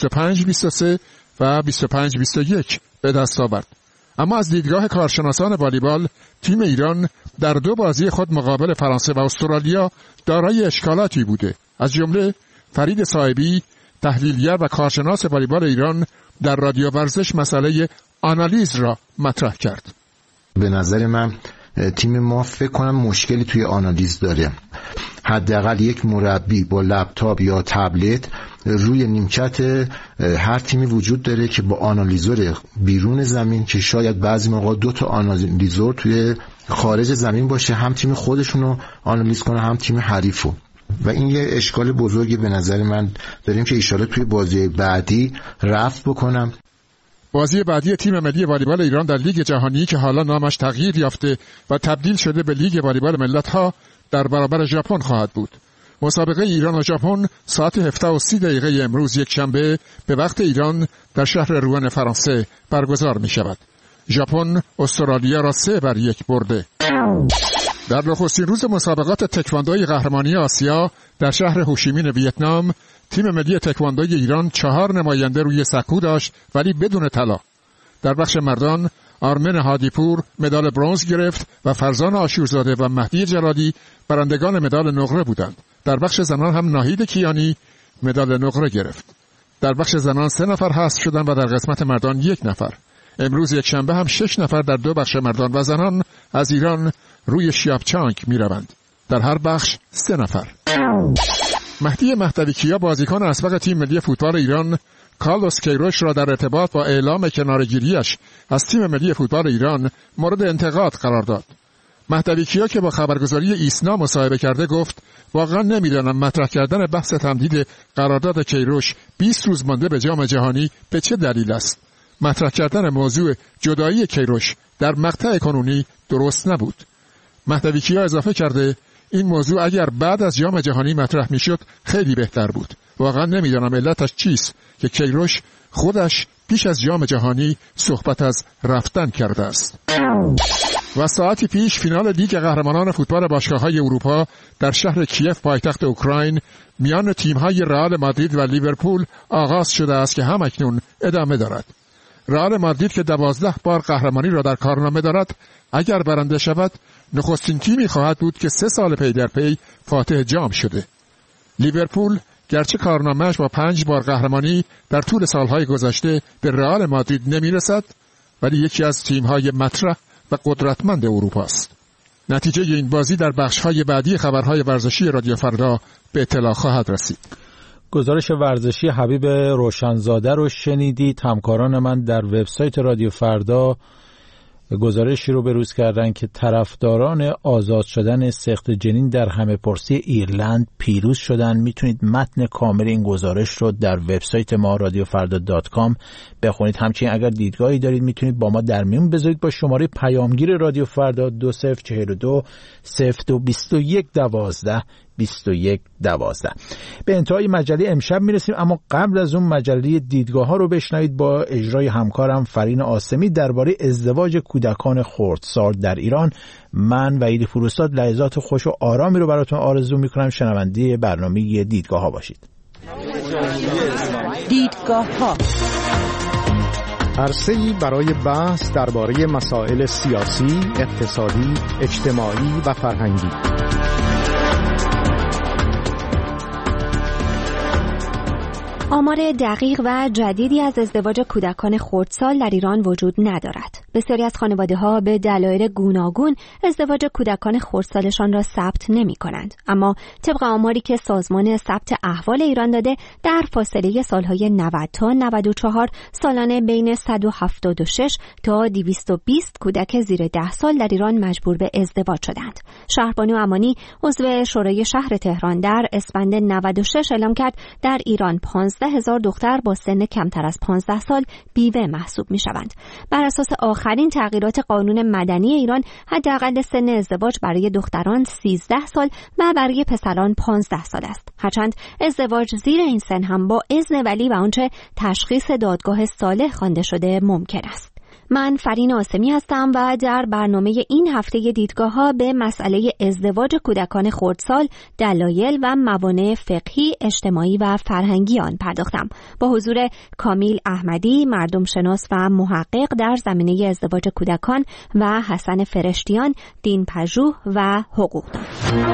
25-23 و 25-21 به دست آورد. اما از دیدگاه کارشناسان والیبال، تیم ایران در دو بازی خود مقابل فرانسه و استرالیا دارای اشکالاتی بوده. از جمله فرید صاحبی، تحلیلگر و کارشناس والیبال ایران، در رادیو ورزش مسئله آنالیز را مطرح کرد. به نظر من تیم ما فکر کنم مشکلی توی آنالیز داره. حداقل یک مربی با لپتاپ یا تبلت روی نیمکت هر تیمی وجود داره که با آنالیزور بیرون زمین، که شاید بعضی موقع 2 تا آنالیزور توی خارج زمین باشه، هم تیم خودشونو آنالیز کنه هم تیم حریفو. و این یه اشکال بزرگی به نظر من داریم که ایشالا توی بازی بعدی رفع بکنم. بازی بعدی تیم ملی والیبال ایران در لیگ جهانی که حالا نامش تغییر یافته و تبدیل شده به لیگ والیبال ملت‌ها در برابر ژاپن خواهد بود. مسابقه ایران و ژاپن ساعت 17:30 امروز یکشنبه به وقت ایران در شهر روان فرانسه برگزار می شود. ژاپن استرالیا را 3-1 برده. در نخستین روز مسابقات تکواندوی قهرمانی آسیا در شهر هوشیمین ویتنام، تیم ملی تکواندوی ایران 4 نماینده روی سکو داشت ولی بدون طلا. در بخش مردان آرمن هادیپور مدال برنز گرفت و فرزان آشورزاده و مهدی جلادی برندگان مدال نقره بودند. در بخش زنان هم ناهید کیانی مدال نقره گرفت. در بخش زنان 3 نفر حذف شدند و در قسمت مردان 1 نفر. امروز یکشنبه هم 6 نفر در 2 بخش مردان و زنان از ایران روی شیابچانگ می روند. در هر بخش 3 نفر. مهدی مهدوی‌کیا بازیکن اسبق تیم ملی فوتبال ایران کارلوس کیروش را در ارتباط با اعلام کناره‌گیری‌اش از تیم ملی فوتبال ایران مورد انتقاد قرار داد. مهدوی‌کیا که با خبرگزاری ایسنا مصاحبه کرده گفت واقعا نمی‌دانم مطرح کردن بحث تمدید قرارداد کیروش 20 روز مانده به جام جهانی به چه دلیل است. مطرح کردن موضوع جدایی کیروش در مقطع کنونی درست نبود. مهدوی‌کیا اضافه کرده این موضوع اگر بعد از جام جهانی مطرح میشد خیلی بهتر بود. واقعا نمیدانم علتش چیست که کیروش خودش پیش از جام جهانی صحبت از رفتن کرده است. و ساعتی پیش فینال لیگ قهرمانان فوتبال باشگاه‌های اروپا در شهر کیف پایتخت اوکراین میان تیم‌های رئال مادرید و لیورپول آغاز شده است که همکنون ادامه دارد. رئال مادرید که 12 بار قهرمانی را در کارنامه دارد، اگر برنده شود نخستین تیمی خواهد بود که 3 سال پی در پی فاتح جام شده. لیورپول گرچه کارنامه‌اش با 5 بار قهرمانی در طول سالهای گذشته به رئال مادرید نمی‌رسد، ولی یکی از تیم‌های مطرح و قدرتمند اروپا است. نتیجه این بازی در بخش‌های بعدی خبرهای ورزشی رادیو فردا به اطلاع خواهد رسید. گزارش ورزشی حبیب روشنزاده رو شنیدید. همکاران من در وبسایت رادیو فردا گزارشی رو بروز کردن که طرفداران آزاد شدن سخت جنین در همه پرسی ایرلند پیروز شدن. میتونید متن کامل این گزارش رو در وبسایت ما radiofarda.com بخونید. همچنین اگر دیدگاهی دارید میتونید با ما در میون بذارید با شماره پیامگیر رادیو فردا 2042 0221 12. به انتهای مجله امشب میرسیم، اما قبل از اون مجله دیدگاه ها رو بشنوید با اجرای همکارم فرین آسمی درباره ازدواج کودکان خردسال در ایران. من وحید فروستاد لحظات خوش و آرامی رو براتون آرزو میکنم. شنونده برنامه دیدگاه ها باشید. دیدگاه ها عرصه‌ای برای بحث درباره مسائل سیاسی، اقتصادی، اجتماعی و فرهنگی. آمار دقیق و جدیدی از ازدواج کودکان خردسال در ایران وجود ندارد. بسیاری از خانواده‌ها به دلایل گوناگون ازدواج کودکان خردسالشان را ثبت نمی‌کنند. اما طبق آماری که سازمان ثبت احوال ایران داده، در فاصله سالهای 90 تا 94 سالانه بین 176 تا 220 کودک زیر 10 سال در ایران مجبور به ازدواج شدند. شهربانو امانی عضو شورای شهر تهران در اسفند 96 اعلام کرد در ایران 15,000 دختر با سن کمتر از 15 سال بیوه محسوب می‌شوند. بر اساس آخرین تغییرات قانون مدنی ایران، حداقل سن ازدواج برای دختران 13 سال و برای پسران 15 سال است. هرچند ازدواج زیر این سن هم با اذن ولی و آنچه تشخیص دادگاه صالح خوانده شده ممکن است. من فرین آسمی هستم و در برنامه این هفته دیدگاه‌ها به مسئله ازدواج کودکان خردسال، دلایل و موانع فقهی، اجتماعی و فرهنگی آن پرداختم. با حضور کامیل احمدی، مردم شناس و محقق در زمینه ازدواج کودکان و حسن فرشتیان، دین پژوه و حقوقدان.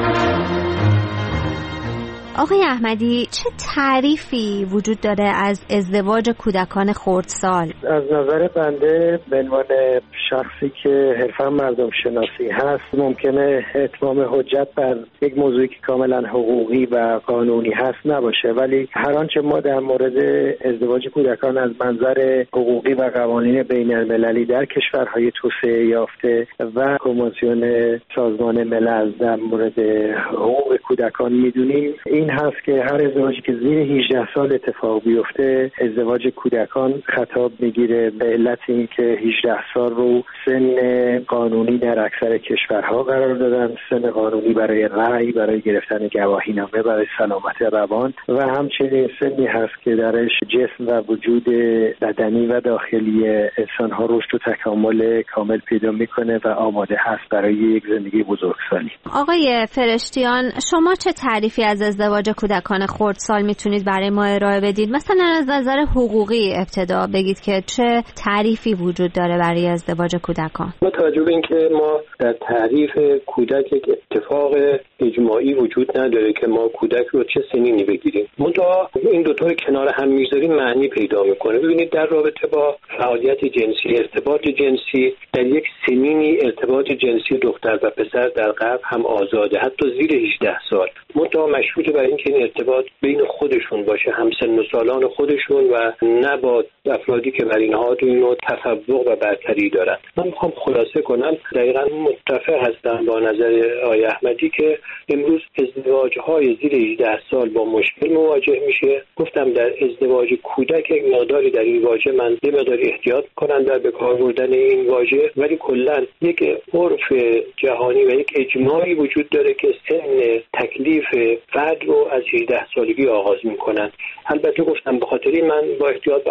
آقای احمدی، چه تعریفی وجود داره از ازدواج کودکان خردسال؟ از نظر بنده به عنوان شخصی که حرفاً مردم شناسی هست، ممکنه اتمام حجت بر یک موضوعی که کاملا حقوقی و قانونی هست نباشه، ولی هر آنچه ما در مورد ازدواج کودکان از منظر حقوقی و قوانین بین المللی در کشورهای توسعه یافته و کنوانسیون سازمان ملل در مورد حقوق کودکان میدونیم، این هست که هر ازدواجی که زیر 18 سال اتفاق بیفته ازدواج کودکان خطاب میگیره، به علت اینکه 18 سال رو سن قانونی در اکثر کشورها قرار دادن، سن قانونی برای رأی، برای گرفتن گواهینامه، برای سلامت روان و همچنین سنی هست که درش جسم و وجود بدنی و داخلی انسان‌ها رشد و تکامل کامل پیدا میکنه و آماده هست برای یک زندگی بزرگسالی. آقای فرشتیان، شما چه تعریفی از ازدواج کودکان خردسال میتونید برای ما ارائه بدید؟ مثلا از نظر حقوقی ابتدا بگید که چه تعریفی وجود داره برای ازدواج کودکان. با توجه به اینکه ما در تعریف کودک یک اتفاق اجماعی وجود نداره که ما کودک رو چه سنینی بگیریم، منتها این دوتا رو کنار هم میذاریم معنی پیدا میکنه. ببینید در رابطه با فعالیت جنسی، ارتباط جنسی در یک سنینی، ارتباط جنسی دختر و پسر در غرب هم آزاده، حتی زیر 18 سال، منتها مشروط بر اینکه این ارتباط بین خودشون باشه، همسن و سالان خودشون و نه با افرادی که بر اینها اینو تفوق و برتری دارن. من میخوام خلاصه کنم، دقیقاً متفق هستم با نظر آقای احمدی که امروز ازدواج‌های زیر 18 سال با مشکل مواجه میشه. گفتم در ازدواج کودک یک مقداری در این واژه من یه مقداری احتیاط کنم در به کار بردن این واژه، ولی کلاً یک عرف جهانی و یک اجماعی وجود داره که سن تکلیف فرد رو از 18 سالگی آغاز میکنن. البته گفتم به خاطر من با احتیاط برخورد میکنم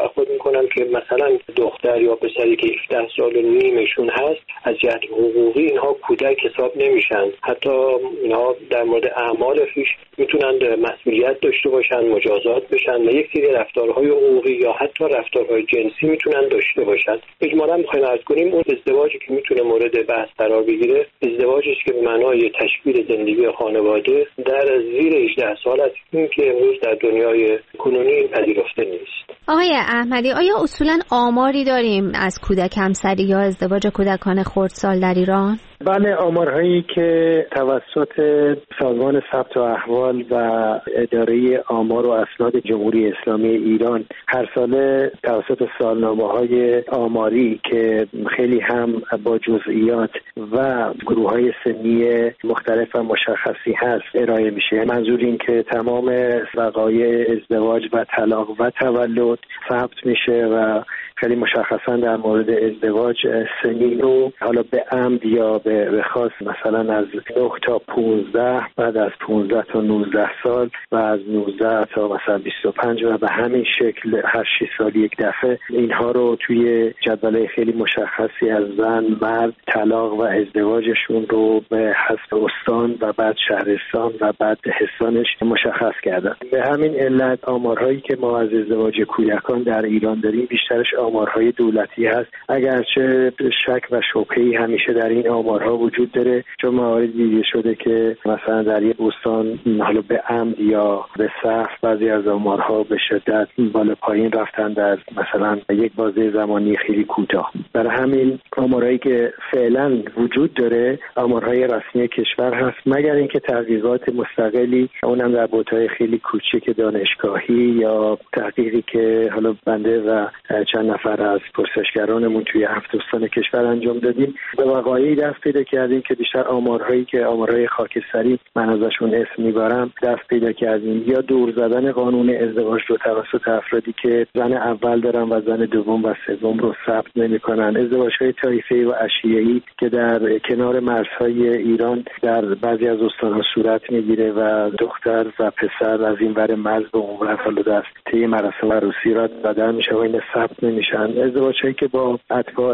میکنم که مثلا دختر یا پسری که 17 سال و نیمشون هست از جهت حقوقی اینها کودک حساب نمیشن. حتی اینها در مورد اعمال خویش میتونن مسئولیت داشته باشن، مجازات بشن و یک سری رفتارهای حقوقی یا حتی رفتارهای جنسی میتونن داشته باشن. اجمالا میخوایم عرض کنیم اون ازدواجی که میتونه مورد بحث قرار بگیره ازدواجی است که به معنای تشکیل زندگی خانواده در زیر 18 سال است، این که امروز در دنیای کنونی این پذیرفته نیست. آقای احمدی، آیا اصولا آماری داریم از کودک همسری یا ازدواج کودکان خردسال در ایران؟ بله، آمارهایی که توسط سازمان ثبت و احوال و اداره آمار و اسناد جمهوری اسلامی ایران هر ساله توسط سالنامه‌های آماری که خیلی هم با جزئیات و گروه‌های سنی مختلف و مشخصی هست ارائه میشه. منظور این که تمام وقایع ازدواج و طلاق و تولد ثبت میشه و خیلی مشخصا در مورد ازدواج سنین رو حالا به عمد یا به خاص مثلا از 9 تا 15، بعد از 15 تا 19 سال و از 19 تا مثلا 25 و به همین شکل هر 6 سال یک دفعه اینها رو توی جدول خیلی مشخصی از زن، مرد، طلاق و ازدواجشون رو به حسب استان و بعد شهرستان و بعد دهستانش مشخص کردن. به همین علت آمارهایی که ما از ازدواج کودکان در ایران داریم بیشترش آمارهای دولتی هست، اگرچه شک و شبهه‌ای همیشه در این آمارها وجود داره، چون موارد دیده شده که مثلا در یک استان حالا به عمد یا به سهو بعضی از آمارها به شدت بالا پایین رفتن در مثلا یک بازه زمانی خیلی کوتاه. برای همین آمارهایی که فعلا وجود داره آمارهای رسمی کشور هست، مگر اینکه تحقیقات مستقلی اونم در بوت‌های خیلی کوچیک دانشگاهی یا تحقیقی که حالا بنده و چند نفر از پرسشگرانمون توی 7 استان کشور انجام دادیم به وقایعی دست پیدا کردیم که بیشتر آمارهایی که آمارهای خاکستری من ازشون اسم میبرم دست پیدا کردیم، یا دور زدن قانون ازدواج رو توسط افرادی که زن اول دارن و زن دوم و سوم رو ثبت نمی‌کنن، ازدواج‌های طایفه‌ای و عشیره‌ای که در کنار مرزهای ایران در بعضی از استان‌ها صورت میگیره و دختر و پسر از این ور مرز به اون ور دست طی مراسم عروسی را بدل میشه و این ثبت نمیشن. ازدواج‌هایی که با اتباع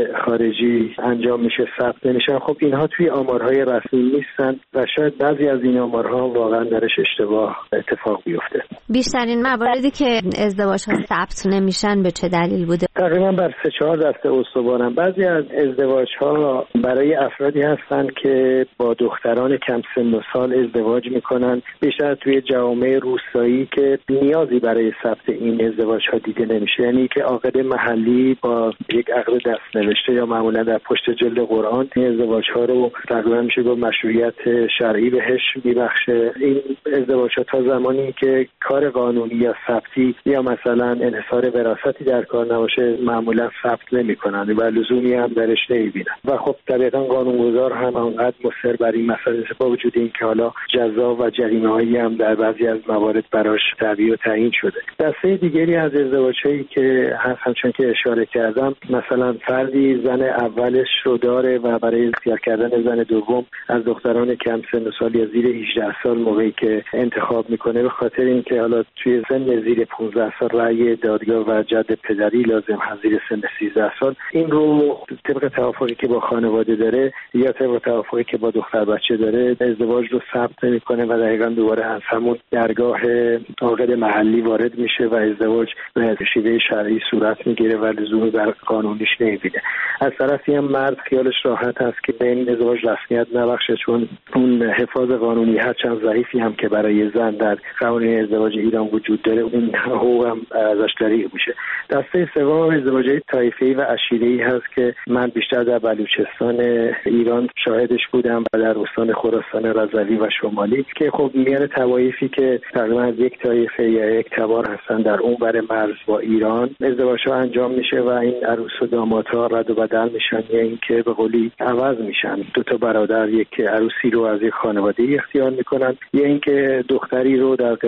خارجی انجام میشه ثبت نمیشن. خب اینها توی آمارهای رسمی نیستن و شاید بعضی از این آمارها واقعا درش اشتباه اتفاق بیفته. بیشترین مواردی که ازدواج‌ها ثبت نمیشن به چه دلیل بوده؟ تقریبا بر 3-4 دسته استوارن. بعضی از ازدواج‌ها برای افرادی هستن که با دختران کم سن و سال ازدواج میکنن، بیشتر توی جوامع روستایی که نیازی برای ثبت این ازدواج‌ها دیده نمیشه، یعنی که عاقد محلی با یک عقد دست نوشته یا معمولا در پشت جلد قرآن این ازدواج‌ها رو تقریبا میشه با مشروعیت شرعی بهش میبخشه. این ازدواج‌ها تا زمانی که کار قانونی یا ثبتی یا مثلا انحصار وراثتی در کار نباشه معمولا ثبت نمی‌کنن و لزومی هم درش نمی‌بینن و خب طبیعتاً قانونگذار هم انقدر مصر بر این مسئله با وجود اینکه حالا جزا و جریمه‌هایی هم در بعضی از موارد براش تعیین و تعیین شده. دسته دیگری از ازدواج‌هایی که همچون که اشاره کردم مثلا فردی زن اولش رو داره و برای اختیار کردن زن دوم از دختران کم سن و سال یا زیر 18 سال موقعی که انتخاب میکنه به خاطر اینکه حالا توی سن زیر 15 سال رأی دادگاه و جد پدری لازم هست زیر سن 13 سال، این رو طبق توافقی که با خانواده داره یا طبق توافقی که با دختر بچه داره ازدواج رو ثبت نمیکنه و دقیقاً دوباره از همون درگاه عاقد محلی وارد میشه و ازدواج به شیوه شرعی صورت میگیره و لزومی بر قانونیش نمیبینه. از طرفی هم مرد خیالش راحت هست که به این ازدواج رسمیت نبخشه، چون اون حفاظ قانونی هرچند ضعیفی هم که برای زن در قوانین ازدواج ایران وجود داره اون حقوق هم ازش دریغ میشه. دسته سوم ازدواج‌های طایفه‌ای و عشیره‌ای هست که من بیشتر در بلوچستان ایران شاهدش بودم و در استان خراسان رضوی و شمالی که خب میان طوایفی که تقریبا از یک طایفه یا یک تبار هستن در اون بر مرز با ایران ازدواج‌ها انجام میشه و این عروس و دامادها رد و بدل میشن یا اینکه به قولی عوض میشن. دو تا برادر یک عروسی رو از یک خانواده اختیار میکنن یا اینکه دختری رو در قبال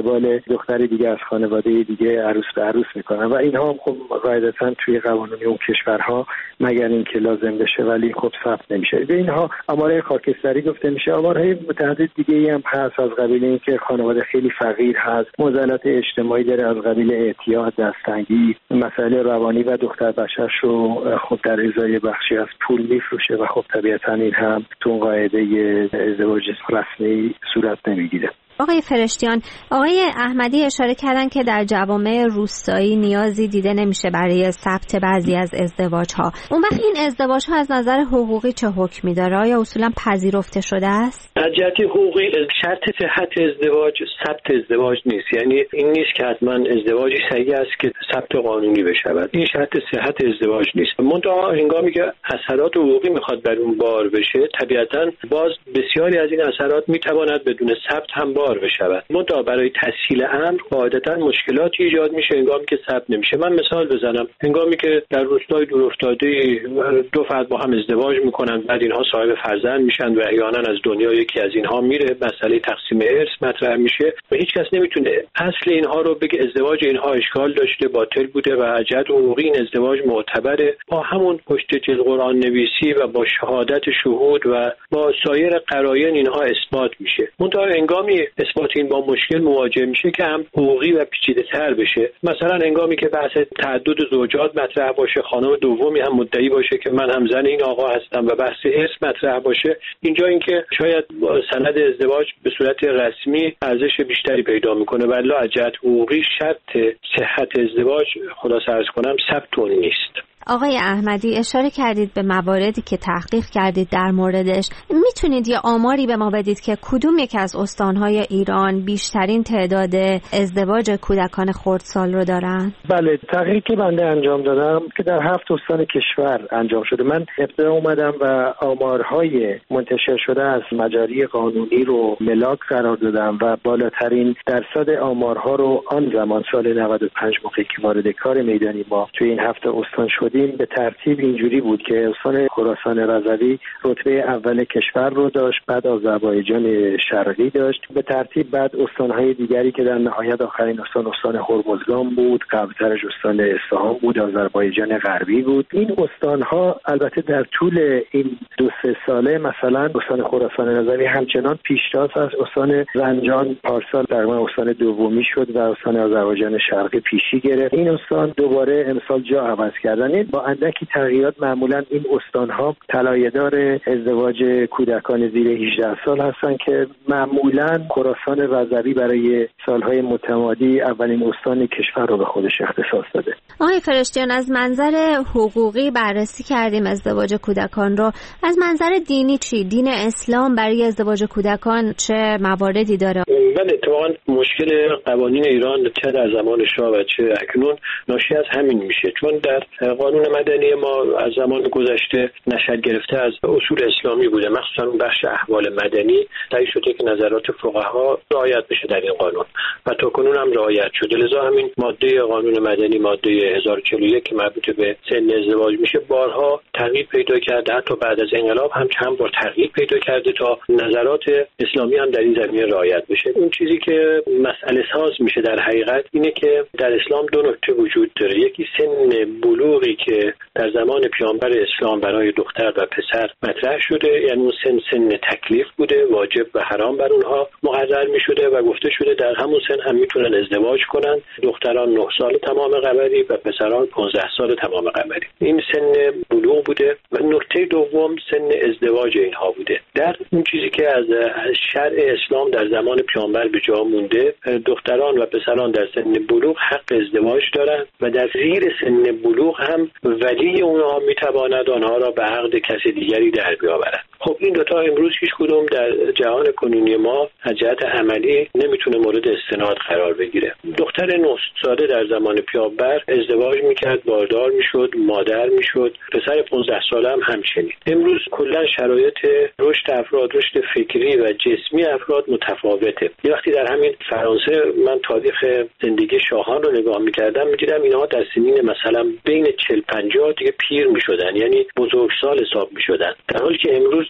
دختر دیگه از خانواده دیگه عروس به عروس میکنن و اینها هم خب قاعدتا توی قوانین اون کشورها مگر اینکه لازم بشه ولی خب ثبت نمیشه. به اینها آمارهای خاکستری گفته میشه. آمارهای متعدد دیگه هم هست از قبیل اینکه خانواده خیلی فقیر هست، معضلات اجتماعی داره از قبیل اعتیاد، دستتنگی، مسائل روانی و دختر بچه‌ش رو خب در ازای بخشی از پول میفروشه و خب طبیعتا این هم تو قاعده ازدواج رسمی صورت نمیگیره. آقای فرشتیان، آقای احمدی اشاره کردن که در جوامع روستایی نیازی دیده نمیشه برای ثبت بعضی از ازدواج‌ها. اون وقت این ازدواج‌ها از نظر حقوقی چه حکمی داره؟ آیا اصولا پذیرفته شده است؟ از جهت حقوقی شرط صحت ازدواج ثبت ازدواج نیست. یعنی این نیست که حتما ازدواجی صحیح است که ثبت قانونی بشود. این شرط صحت ازدواج نیست. منتها هنگامی که اثرات حقوقی میخواد بر اون بار بشه، طبیعتاً باز بسیاری از این اثرات میتواند بدون ثبت هم بار بشود. منتها برای تسهیل امر قاعدتاً مشکلاتی ایجاد میشه هنگامی که ثبت نمیشه. من مثال بزنم. هنگامی که در روستای دورافتاده دو فرد با هم ازدواج میکنن، بعد اینها صاحب فرزند میشن و احیانا از دنیا یکی از اینها میره، مسئله تقسیم ارث مطرح میشه و هیچ کس نمیتونه اصل اینها رو بگه ازدواج اینها اشکال داشته، باطل بوده و از جهت حقوقی این ازدواج معتبره. با همون پشت چیز قرآن نویسی و با شهادت شهود و با سایر قرائن اینها اثبات میشه. منتها هنگامی اثبات این با مشکل مواجه میشه که هم حقوقی و پیچیده‌تر بشه. مثلا هنگامی که بحث تعدد زوجات مطرح باشه، خانم دومی هم مدعی باشه که من هم زن این آقا هستم و بحث ارث مطرح باشه، اینجا اینکه شاید سند ازدواج به صورت رسمی ارزش بیشتری پیدا میکنه ولی از جهت حقوقی شرط صحت ازدواج خلاصه عرض کنم ثبت نیست. آقای احمدی اشاره کردید به مواردی که تحقیق کردید در موردش. میتونید یه آماری به ما بدید که کدوم یک از استانهای ایران بیشترین تعداد ازدواج کودکان خردسال رو دارن؟ بله، تحقیقی که بنده انجام دادم که در 7 استان کشور انجام شده. من ابتدا اومدم و آمارهای منتشر شده از مجاری قانونی رو ملاک قرار دادم و بالاترین درصد آمارها رو آن زمان سال 95 موقعی که وارد کار میدانی ما توی این 7 استان شد به ترتیب اینجوری بود که استان خراسان رضوی رتبه اول کشور رو داشت، بعد آذربایجان شرقی داشت، به ترتیب بعد استانهای دیگری که در نهایت آخرین استان هرمزگان بود، قبلترش استان اصفهان بود، آذربایجان غربی بود. این استانها البته در طول این 2-3 ساله مثلا استان خراسان رضوی همچنان پیشتاز از استان زنجان پارسال در استان دومی شد و استان آذربایجان شرقی پیشی گرفت. این استان دوباره امسال جا عوض کردن. با اندکی تغییرات معمولا این استانها طلایه‌دار ازدواج کودکان زیر 18 سال هستند که معمولا خراسان رضوی برای سالهای متمادی اولین استان کشور رو به خودش اختصاص داده. آقای فرشتیان، از منظر حقوقی بررسی کردیم ازدواج کودکان رو. از منظر دینی چی؟ دین اسلام برای ازدواج کودکان چه مواردی داره؟ بله، اتفاقا مشکل قوانین ایران چه در زمان شاه و چه اکنون ناشی از همین میشه، چون در قانون مدنی ما از زمان گذشته نشأت گرفته از اصول اسلامی بوده، مخصوصا بخش احوال مدنی سعی شده که نظرات فقها رعایت بشه در این قانون و تاکنون هم رعایت شده. لذا همین ماده قانون مدنی ماده 1041 که مربوط به سن ازدواج میشه بارها تغییر پیدا کرده، حتی بعد از انقلاب هم چند بار تغییر پیدا کرده تا نظرات اسلامی هم در این زمینه رعایت بشه. اون چیزی که مسئله ساز میشه در حقیقت اینه که در اسلام دو نکته وجود داره. یکی سن بلوغی که در زمان پیامبر اسلام برای دختر و پسر مطرح شده، یعنی اون سن تکلیف بوده، واجب و حرام بر اونها مقرر می شده و گفته شده در همون سن هم میتونن ازدواج کنن. دختران 9 سال تمام قمری و پسران 15 سال تمام قمری. این سن بلوغ بوده. و نکته دوم سن ازدواج اینها بوده. در اون چیزی که از شرع اسلام در زمان پیامبر به جا مونده، دختران و پسران در سن بلوغ حق ازدواج دارند و در زیر سن بلوغ هم ولی اونها میتواند آنها را به عقد کسی دیگری در بیاورد. خب این دوتا امروز هیچ کدوم در جهان کنونی ما از جهت عملی نمیتونه مورد استناد قرار بگیره. دختر 9 ساله در زمان پیامبر ازدواج میکرد، باردار میشد، مادر میشد. پسر 15 ساله هم همچنین. امروز کلا شرایط رشد افراد، رشد فکری و جسمی افراد متفاوته. یه وقتی در همین فرانسه من تاریخ زندگی شاهان رو نگاه میکردم، میدیدم اینها در سنین مثلا بین 40-50 دیگه پیر میشدن، یعنی بزرگسال حساب میشدن، در حالی که امروز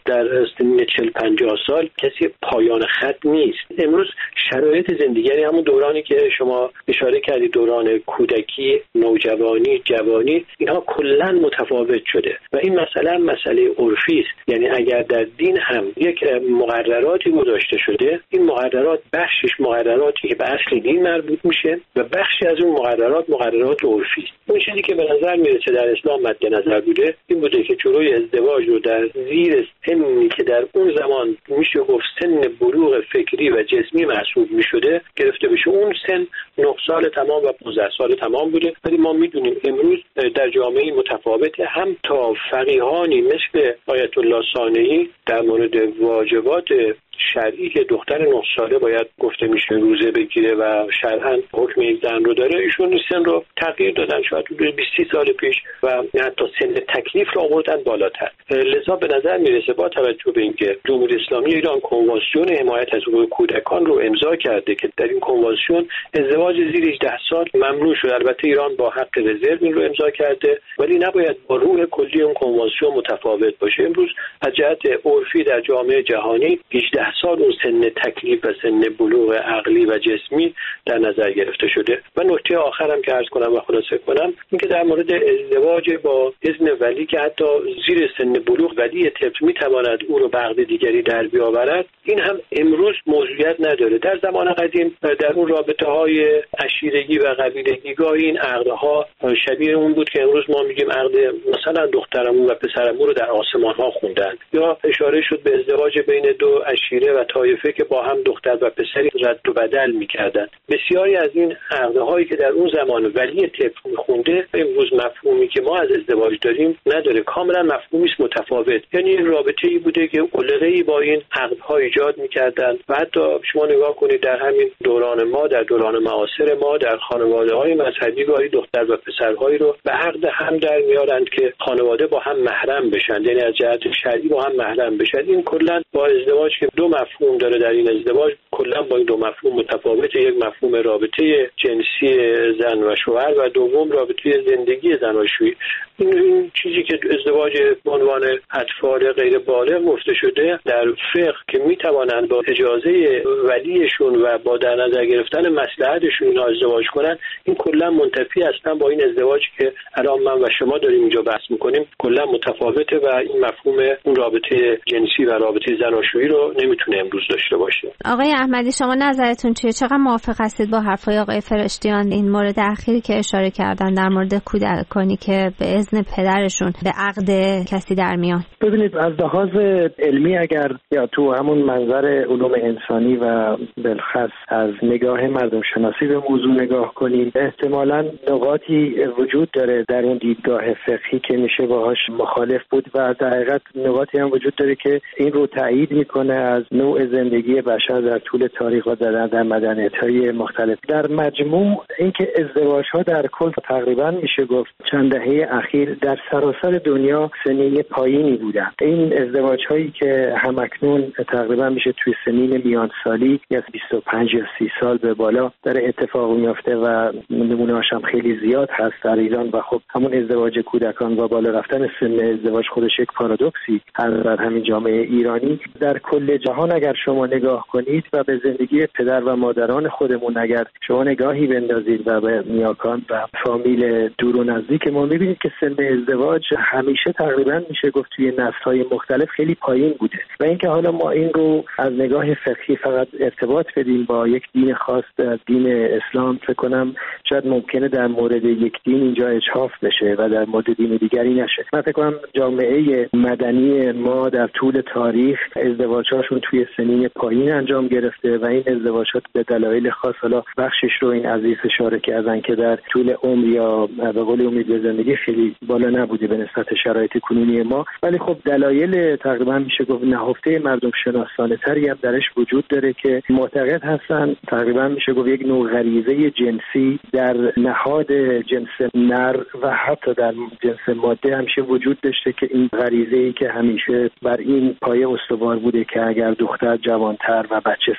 در سن 40-50 سال کسی پایان خط نیست. امروز شرایط زندگی، همون دورانی که شما اشاره کردید، دوران کودکی، نوجوانی، جوانی، اینها کلا متفاوت شده و این مسئله عرفی است. یعنی اگر در دین هم یک مقرراتی گذاشته شده، این مقررات بخشش مقرراتی که به اصل دین مربوط میشه و بخشی از اون مقررات عرفی است. اون چیزی که به نظر میرسه در اسلام مد نظر بوده این بوده که جلوی ازدواج رو در زیر سنی که در اون زمان میشه گفت سن بلوغ فکری و جسمی محسوب میشده گرفته بشه. اون سن 9 سال تمام و 15 سال تمام بوده، ولی ما میدونیم امروز در جامعه متفاوته. هم تا فقیهانی مثل آیت الله ثانوی در مورد واجبات شرعی که دختر 9 ساله باید گفته میشه روزه بگیره و شرعاً حکم یک زن رو داره، ایشون سن رو تغییر دادن شاید حدود 20 سال پیش و حتی سن تکلیف رو آوردن بالاتر. لذا به نظر میرسه با توجه به اینکه جمهوری اسلامی ایران کنوانسیون حمایت از حقوق کودکان رو امضا کرده که در این کنوانسیون ازدواج زیر 18 سال ممنوع شده، البته ایران با حق رزرو این رو امضا کرده ولی نباید با روح کلی اون کنوانسیون متفاوت باشه. امروز از جهت عرفی در جامعه جهانی 18 سال اون سن تکلیف و سن بلوغ عقلی و جسمی در نظر گرفته شده. و نکته آخرم که عرض کنم و خلاصه کنم این که در مورد ازدواج با اذن ولی که حتی زیر سن بلوغ ولی طفل میتواند او رو به عقد دیگری در بیاورد، این هم امروز موضوعیت نداره. در زمان قدیم در اون رابطه های عشیرگی و قبیلگی گاهی این عقدها شبیه اون بود که امروز ما میگیم عقد مثلا دخترمون و پسرمون رو در آسمان ها خوندن، یا اشاره شد به ازدواج بین دو عشیره و طایفه که با هم دختر و پسری رد و بدل میکردن. بسیاری از این عقدهایی که در اون زمان ولی طفل میخونده امروز مفهومی که ما از ازدواج داریم نداره، کاملا مفهومی است متفاوت. یعنی این رابطه‌ای بوده که علقه‌ای با این عقدها ایجاد میکردن و حتی شما نگاه کنید در همین دوران ما، در دوران معاصر ما، در خانواده‌های مذهبی گاهی دختر و پسرهایی رو به عقد هم در میارند که خانواده با هم محرم بشن، یعنی از جهت شرعی با هم محرم بشن. این کلا با ازدواج که دو مفهوم داره، در این ازدواج کلا با این دو مفهوم متفاوته. یک مفهوم رابطه جنسی زن و شوهر و دوم رابطه زندگی زناشویی. این چیزی که ازدواج به عنوان اطفال غیر بالغ گفته شده در فقه که میتوانند با اجازه ولیشون و با در نظر گرفتن مصلحتشون اینا ازدواج کنن، این کلا منتفی هستن با این ازدواجی که الان من و شما داریم اینجا بحث میکنیم. کلا متفاوته و این مفهوم اون رابطه جنسی و رابطه زناشویی رو نمیتونه امروز داشته باشه. آقای احمدی شما نظرتون چیه؟ چقدر موافق هستید با حرفای آقای فرشتیان این مورد اخیری که اشاره کردن در مورد کودکانی که به اذن پدرشون به عقد کسی در میان؟ ببینید از لحاظ علمی اگر یا تو همون منظر علوم انسانی و بالخص از نگاه مردم شناسی به موضوع نگاه کنیم، احتمالاً نقاطی وجود داره در اون دیدگاه فقهی که میشه باهاش مخالف بود و در حقیقت نقاطی هم وجود داره که این رو تایید میکنه از نوع زندگی بشر در طول تاریخ و در مدنیت‌های مختلف. در مجموع اینکه ازدواج‌ها در کل تقریبا میشه گفت چند دهه اخیر در سراسر دنیا سنین پایینی بودن. این ازدواج‌هایی که همکنون تقریبا میشه توی سنین میان سالی از 25 یا 30 سال به بالا در اتفاق میفته و نمونه‌هاش هم خیلی زیاد هست در ایران و خب همون ازدواج کودکان و بالا رفتن سن ازدواج خودش یک پارادوکسی هست در همین جامعه ایرانی. در کل جهان اگر شما نگاه کنید و به زندگی پدر و مادران خودمون اگر شما نگاهی بندازید و به نیاکان و فامیل دور و نزدیک ما، می‌بینید که سن ازدواج همیشه تقریبا میشه گفت توی نسل‌های مختلف خیلی پایین بوده و اینکه حالا ما این رو از نگاه فقهی فقط ارتباط بدیم با یک دین خاص، دین اسلام، فکر کنم شاید ممکنه در مورد یک دین اینجا اجحاف بشه و در مورد دین دیگری نشه. من فکر کنم جامعه مدنی ما در طول تاریخ ازدواج‌هاشون توی سنین پایین انجام گرفته و این ازدواجات به دلایل خاص، حالا بخشش رو این عزیز اشاره کردن که در طول عمر یا به قول امید به زندگی خیلی بالا نبوده به نسبت شرایط کنونی ما، ولی خب دلایل تقریبا میشه گفت نهفته مردم شناسانه تری هم درش وجود داره که معتقد هستن تقریبا میشه گفت یک نوع غریزه جنسی در نهاد جنس نر و حتی در جنس ماده همیشه وجود داشته که این غریزه‌ای که همیشه بر این پایه استوار بوده که اگر دختر جوانتر و بچه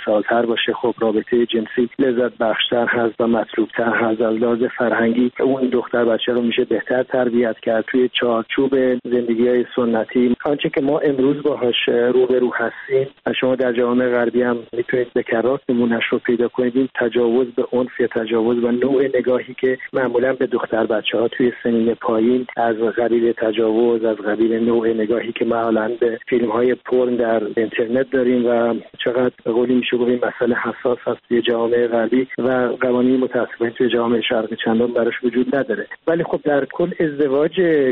سال‌تر باشه خب رابطه جنسی لذت بخشتر هست و مطلوب‌تر هست. از لحاظ فرهنگی اون دختر بچه رو میشه بهتر تربیت کرد توی چارچوب زندگی‌های سنتی. آنچه که ما امروز باهاش روبرو هستیم و شما در جامعه غربی هم میتونید به کرات نمونه‌اش رو پیدا کنید، این تجاوز به عنف یا تجاوز و نوع نگاهی که معمولا به دختر بچه‌ها توی سنین پایین از قبیل تجاوز، از قبیل نوع نگاهی که معمولا به فیلم‌های پورن در اینترنت داریم و چقدر به قولی میشه گفت این مسئله حساس هست توی جامعه غربی و قوانین متأسفانه توی جامعه شرقی چندان براش وجود نداره. ولی خب در کل ازدواج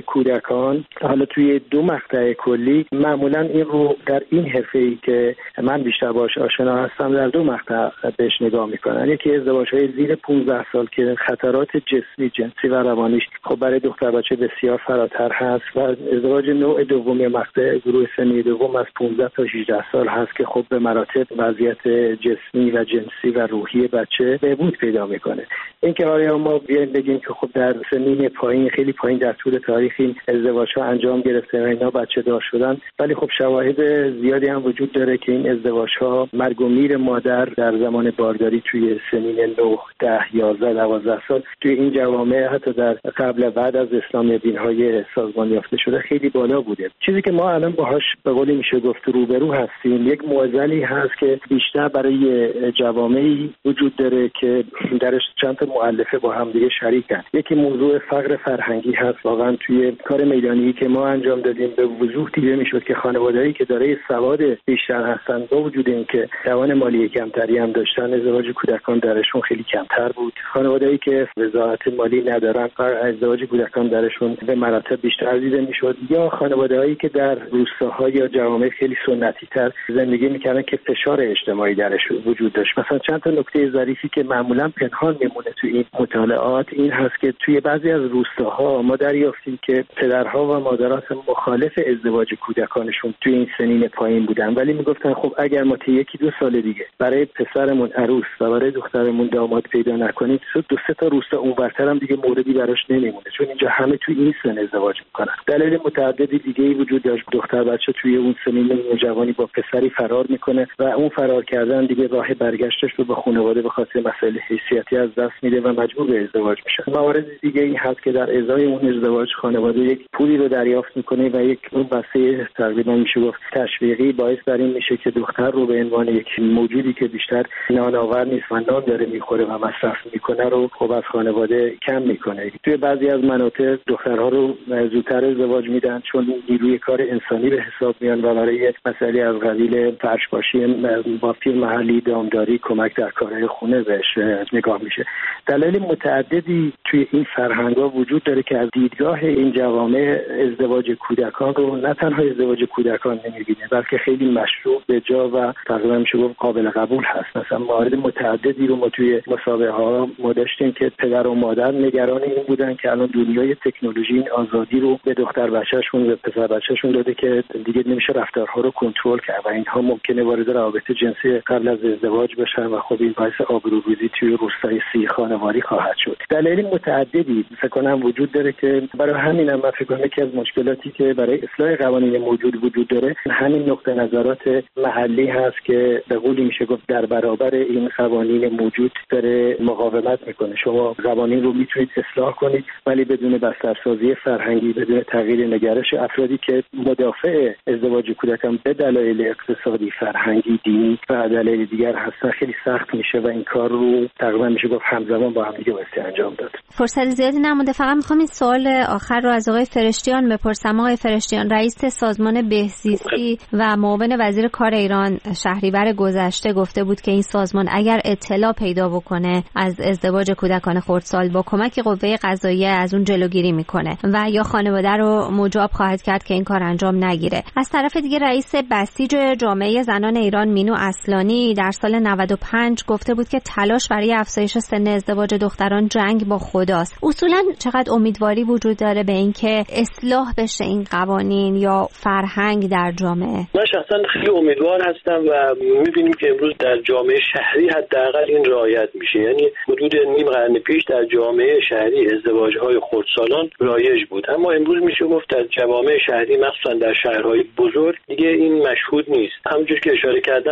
کودکان حالا توی دو مقطع کلی معمولا این رو در این حرفه‌ای که من بیشتر باهاش آشنا هستم در دو مقطع بهش نگاه میکنن. یکی ازدواج‌های زیر 15 سال که خطرات جسمی، جنسی و روانیش خب برای دختر بچه بسیار فراتر هست و ازدواج نوع دوم یا مقطع گروه سنی دوم از 15 تا 18 سال هست که خب به مراتب وضعیت جسمی و جنسی و روحی بچه بهبود پیدا میکنه. این که آیا ما بیایم بگیم که خب در سنین پایین خیلی پایین در طول تاریخ این ازدواج‌ها انجام گرفته و اینا بچه دار شدن، ولی خب شواهد زیادی هم وجود داره که این ازدواج‌ها مرگ و میر مادر در زمان بارداری توی سنین 9 10 11 12 سال توی این جوامع حتی در قبل و بعد از اسلام دین‌های سازمان یافته شده خیلی بالا بوده. چیزی که ما الان باهاش به قولی میشه گفت روبرو هستیم یک معضلی هست که بیشتر برای جوامعی وجود داره که درش چند تا مؤلفه با هم دیگه شریکن. یکی موضوع فقر فرهنگی هست. واقعا توی کار میدانی که ما انجام دادیم به وضوح دیده میشد که خانواده‌ای که دارای سواد بیشتر هستن با وجود اینکه توان مالی کمتری هم داشتن ازدواج کودکان درشون خیلی کمتر بود. خانواده‌ای که وضاحت مالی ندارن ازدواج کودکان درشون به مراتب بیشتر دیده میشد، یا خانواده‌هایی که در روستاها یا جوامع خیلی سنتی‌تر زندگی میکردن که فشار اجتماعی درش وجود داشت. مثلا چند تا نکته ظریفی که معمولا پنهان میمونه توی این مطالعات این هست که توی بعضی از روستاها ما دریافتیم که پدرها و مادرات مخالف ازدواج کودکانشون توی این سنین پایین بودن، ولی میگفتن خب اگر ما تا 1-2 سال دیگه برای پسرمون عروس و برای دخترمون داماد پیدا نکنیم 2-3 تا روستا اونورتر هم دیگه موردی براش نمیمونه، چون اینجا همه توی این سن ازدواج میکنن. دلیل متعددی دیگه‌ای وجود داشت. دختر بچه توی اون سنین نوجوانی با پسری فرار میکنه و اون فرار کردن دیگه راه برگشتش رو به خانواده به خاطر مسائل حیثیتی از دست میده و مجبور به ازدواج میشه. موارد دیگه این هست که در ازای اون ازدواج خانواده یک پولی رو دریافت میکنه و یک اون بسته تقریبا میشه گفت تشویقی باعث بر این میشه که دختر رو به عنوان یک موجودی که بیشتر نانآور نیست و نان داره میخوره و مصرف میکنه رو خب از خانواده کم میکنه. توی بعضی از مناطق دخترها رو زودتر ازدواج میدن چون نیروی کار انسانی به حساب میان و برای مسئله از قبیل فرش‌پاشی با پیر محلی، دامداری، کمک در کارهای خونه بهش نگاه میشه. دلایل متعددی توی این فرهنگ‌ها وجود داره که از دیدگاه این جوامع ازدواج کودکان رو نه تنها ازدواج کودکان نمی‌بینه بلکه خیلی مشروع به جا و تقریبا میشه گفت قابل قبول هست. مثلا موارد متعددی رو ما توی مسابقه‌ها ما داشتیم که پدر و مادر نگران این بودن که الان دنیای تکنولوژی این آزادی رو به دختر بچه‌شون و پسر بچه‌شون داده که دیگه نمیشه رفتارها رو کنترل کرد و اینها ممکنه وارد روابط جنسی قبل از ازدواج بشن و خب این باعث آبروریزی توی روستای سی خانواری خواهد شد. دلایل متعددی فکر کنم وجود داره که برای همین هم من فکر کنم که از مشکلاتی که برای اصلاح قوانین موجود وجود داره همین نقطه نظرات محلی هست که به قولی میشه گفت در برابر این قوانین موجود داره مقاومت میکنه. شما قوانین رو میتونید اصلاح کنید ولی بدون بسترسازی فرهنگی، بدون تغییر نگرش افرادی که مدافع ازدواج کودکان به دلایل اقتصادی، فرهنگی، دینی و دلایل دیگر هستن خیلی سخت میشه و این کار رو تقریبا میشه گفت همزمان با هم دیگه باید انجام داد. فرصت زیادی نمونده، فقط میخوام این سوال آخر رو از آقای فرشتیان بپرسم. آقای فرشتیان، رئیس سازمان بهزیستی و معاون وزیر کار ایران شهریور گذشته گفته بود که این سازمان اگر اطلاع پیدا بکنه از ازدواج کودکان خردسال با کمک قوه قضاییه از اون جلوگیری میکنه و یا خانواده رو مجاب خواهد کرد که این کار انجام نگیره. از طرف دیگه رئیس بسیج جامعه زنان ایران مینو اصلانی در سال 95 گفته بود که تلاش برای افزایش سن ازدواج دختران جنگ با خداست. اصولا چقدر امیدواری وجود داره به اینکه اصلاح بشه این قوانین یا فرهنگ در جامعه؟ من شخصا خیلی امیدوار هستم و می‌بینیم که امروز در جامعه شهری حداقل این رعایت میشه. یعنی حدود نیم قرن پیش در جامعه شهری ازدواج‌های خردسالان رایج بود، اما امروز میشه گفت در جوامع شهری مخصوصا در شهرهای بزرگ دیگه این مشهود نیست. همونجور که اشاره کردن ناشی از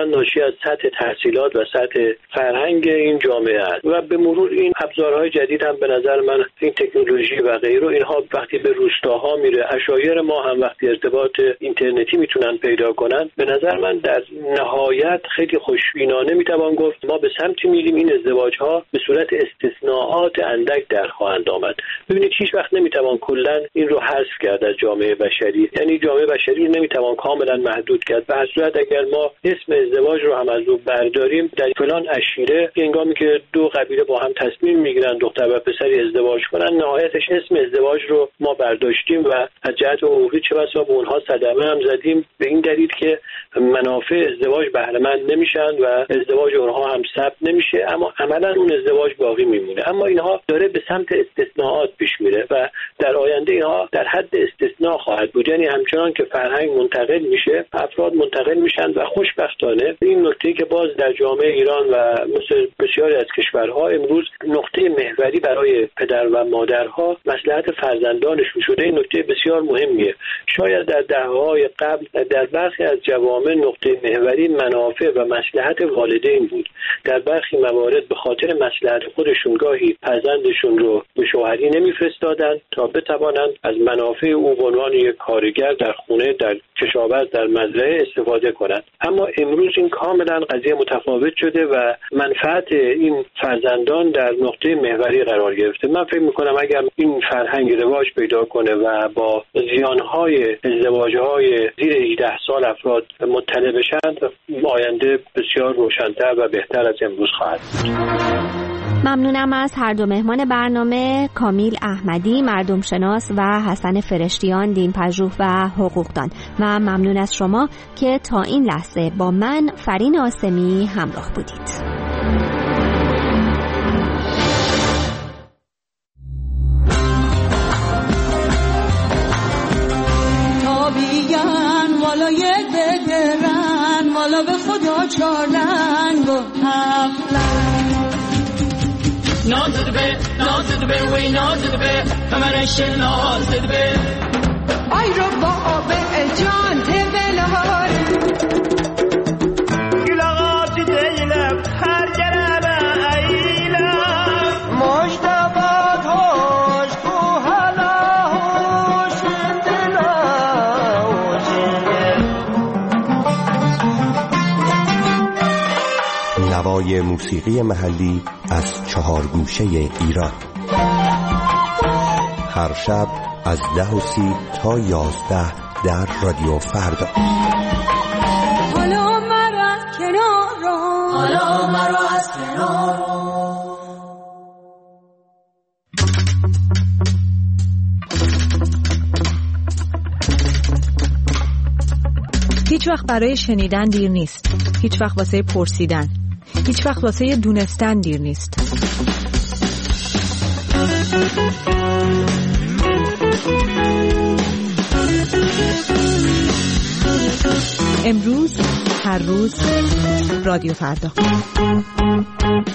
از سطح تحصیلات و سطح فرهنگ این جامعه است و به مرور این ابزارهای جدید هم به نظر من این تکنولوژی و غیره اینها وقتی به روستاها میره، عشایر ما هم وقتی ارتباط اینترنتی میتونن پیدا کنن، به نظر من در نهایت خیلی خوشبینانه میتوان گفت ما به سمتی میریم این ازدواج‌ها به صورت استثناءات اندک در خواهند آمد. ببینید هیچ وقت نمیتوان کلا این رو حذف کرد از جامعه بشری، یعنی جامعه بشری رو نمیتوان کاملا محدود کرد. به هر صورت اگر ما اسم ازدواج رو هم از او برداریم، در فلان عشیره هنگامی که دو قبیله با هم تصمیم میگیرن دختر و پسری ازدواج کنن، نهایتش اسم ازدواج رو ما برداشتیم و از جهت حقوقی چه بسا به اونها صدمه هم زدیم، به این دلیل که منافع ازدواج بهره مند نمیشن و ازدواج اونها هم ثبت نمیشه، اما عملا اون ازدواج باقی میمونه. اما اینها داره به سمت استثناءات پیش میره و در آینده اینها در حد استثناء خواهد بود. یعنی همچنان که فرهنگ منتقل میشه، افراد منتقل میشن و خوشبختانه این نکته که باز در جامعه ایران و مثل بسیاری از کشورها امروز نقطه محوری برای پدر و مادرها مصلحت فرزندانشون شده، این نکته بسیار مهمیه. شاید در دهه‌های قبل در برخی از جوامع نقطه محوری منافع و مصلحت والدین بود. در برخی موارد به خاطر مصلحت خودشون گاهی فرزندشون رو به شوهری نمیفرستادن تا بتوانند از منافع او به عنوان یک کارگر در خونه، در کشاورز، در مزرعه استفاده کنند. اما امروز این کاملا قضیه متفاوت شده و منفعت این فرزندان در نقطه محوری قرار گرفته. من فکر میکنم اگر این فرهنگ رواج پیدا کنه و با زیانهای ازدواجهای زیر 18 سال افراد مطلع بشن، آینده بسیار روشن‌تر و بهتر از امروز خواهد بود. ممنونم از هر دو مهمان برنامه، کامیل احمدی مردم شناس و حسن فرشتیان دین‌پژوه و حقوقدان، و ممنون از شما که تا این لحظه با من فرین آسمی همراه بودید. والا به خدا چارنگ و نازد به وی نازد به کمرش نازد به آی رو با آب جان تبلهار گلاغات دیلم هر جرابه ایلم مشتبات هوش کو حالا هوش دلا نوای موسیقی محلی از 4 گوشه ایران، هر شب از 10:30 تا 11 در رادیو فردا. حالا مرا از کنار هیچ وقت برای شنیدن دیر نیست، هیچ وقت واسه پرسیدن، هیچ وقت واسه دونستن دیر نیست. امروز، هر روز، رادیو فردا.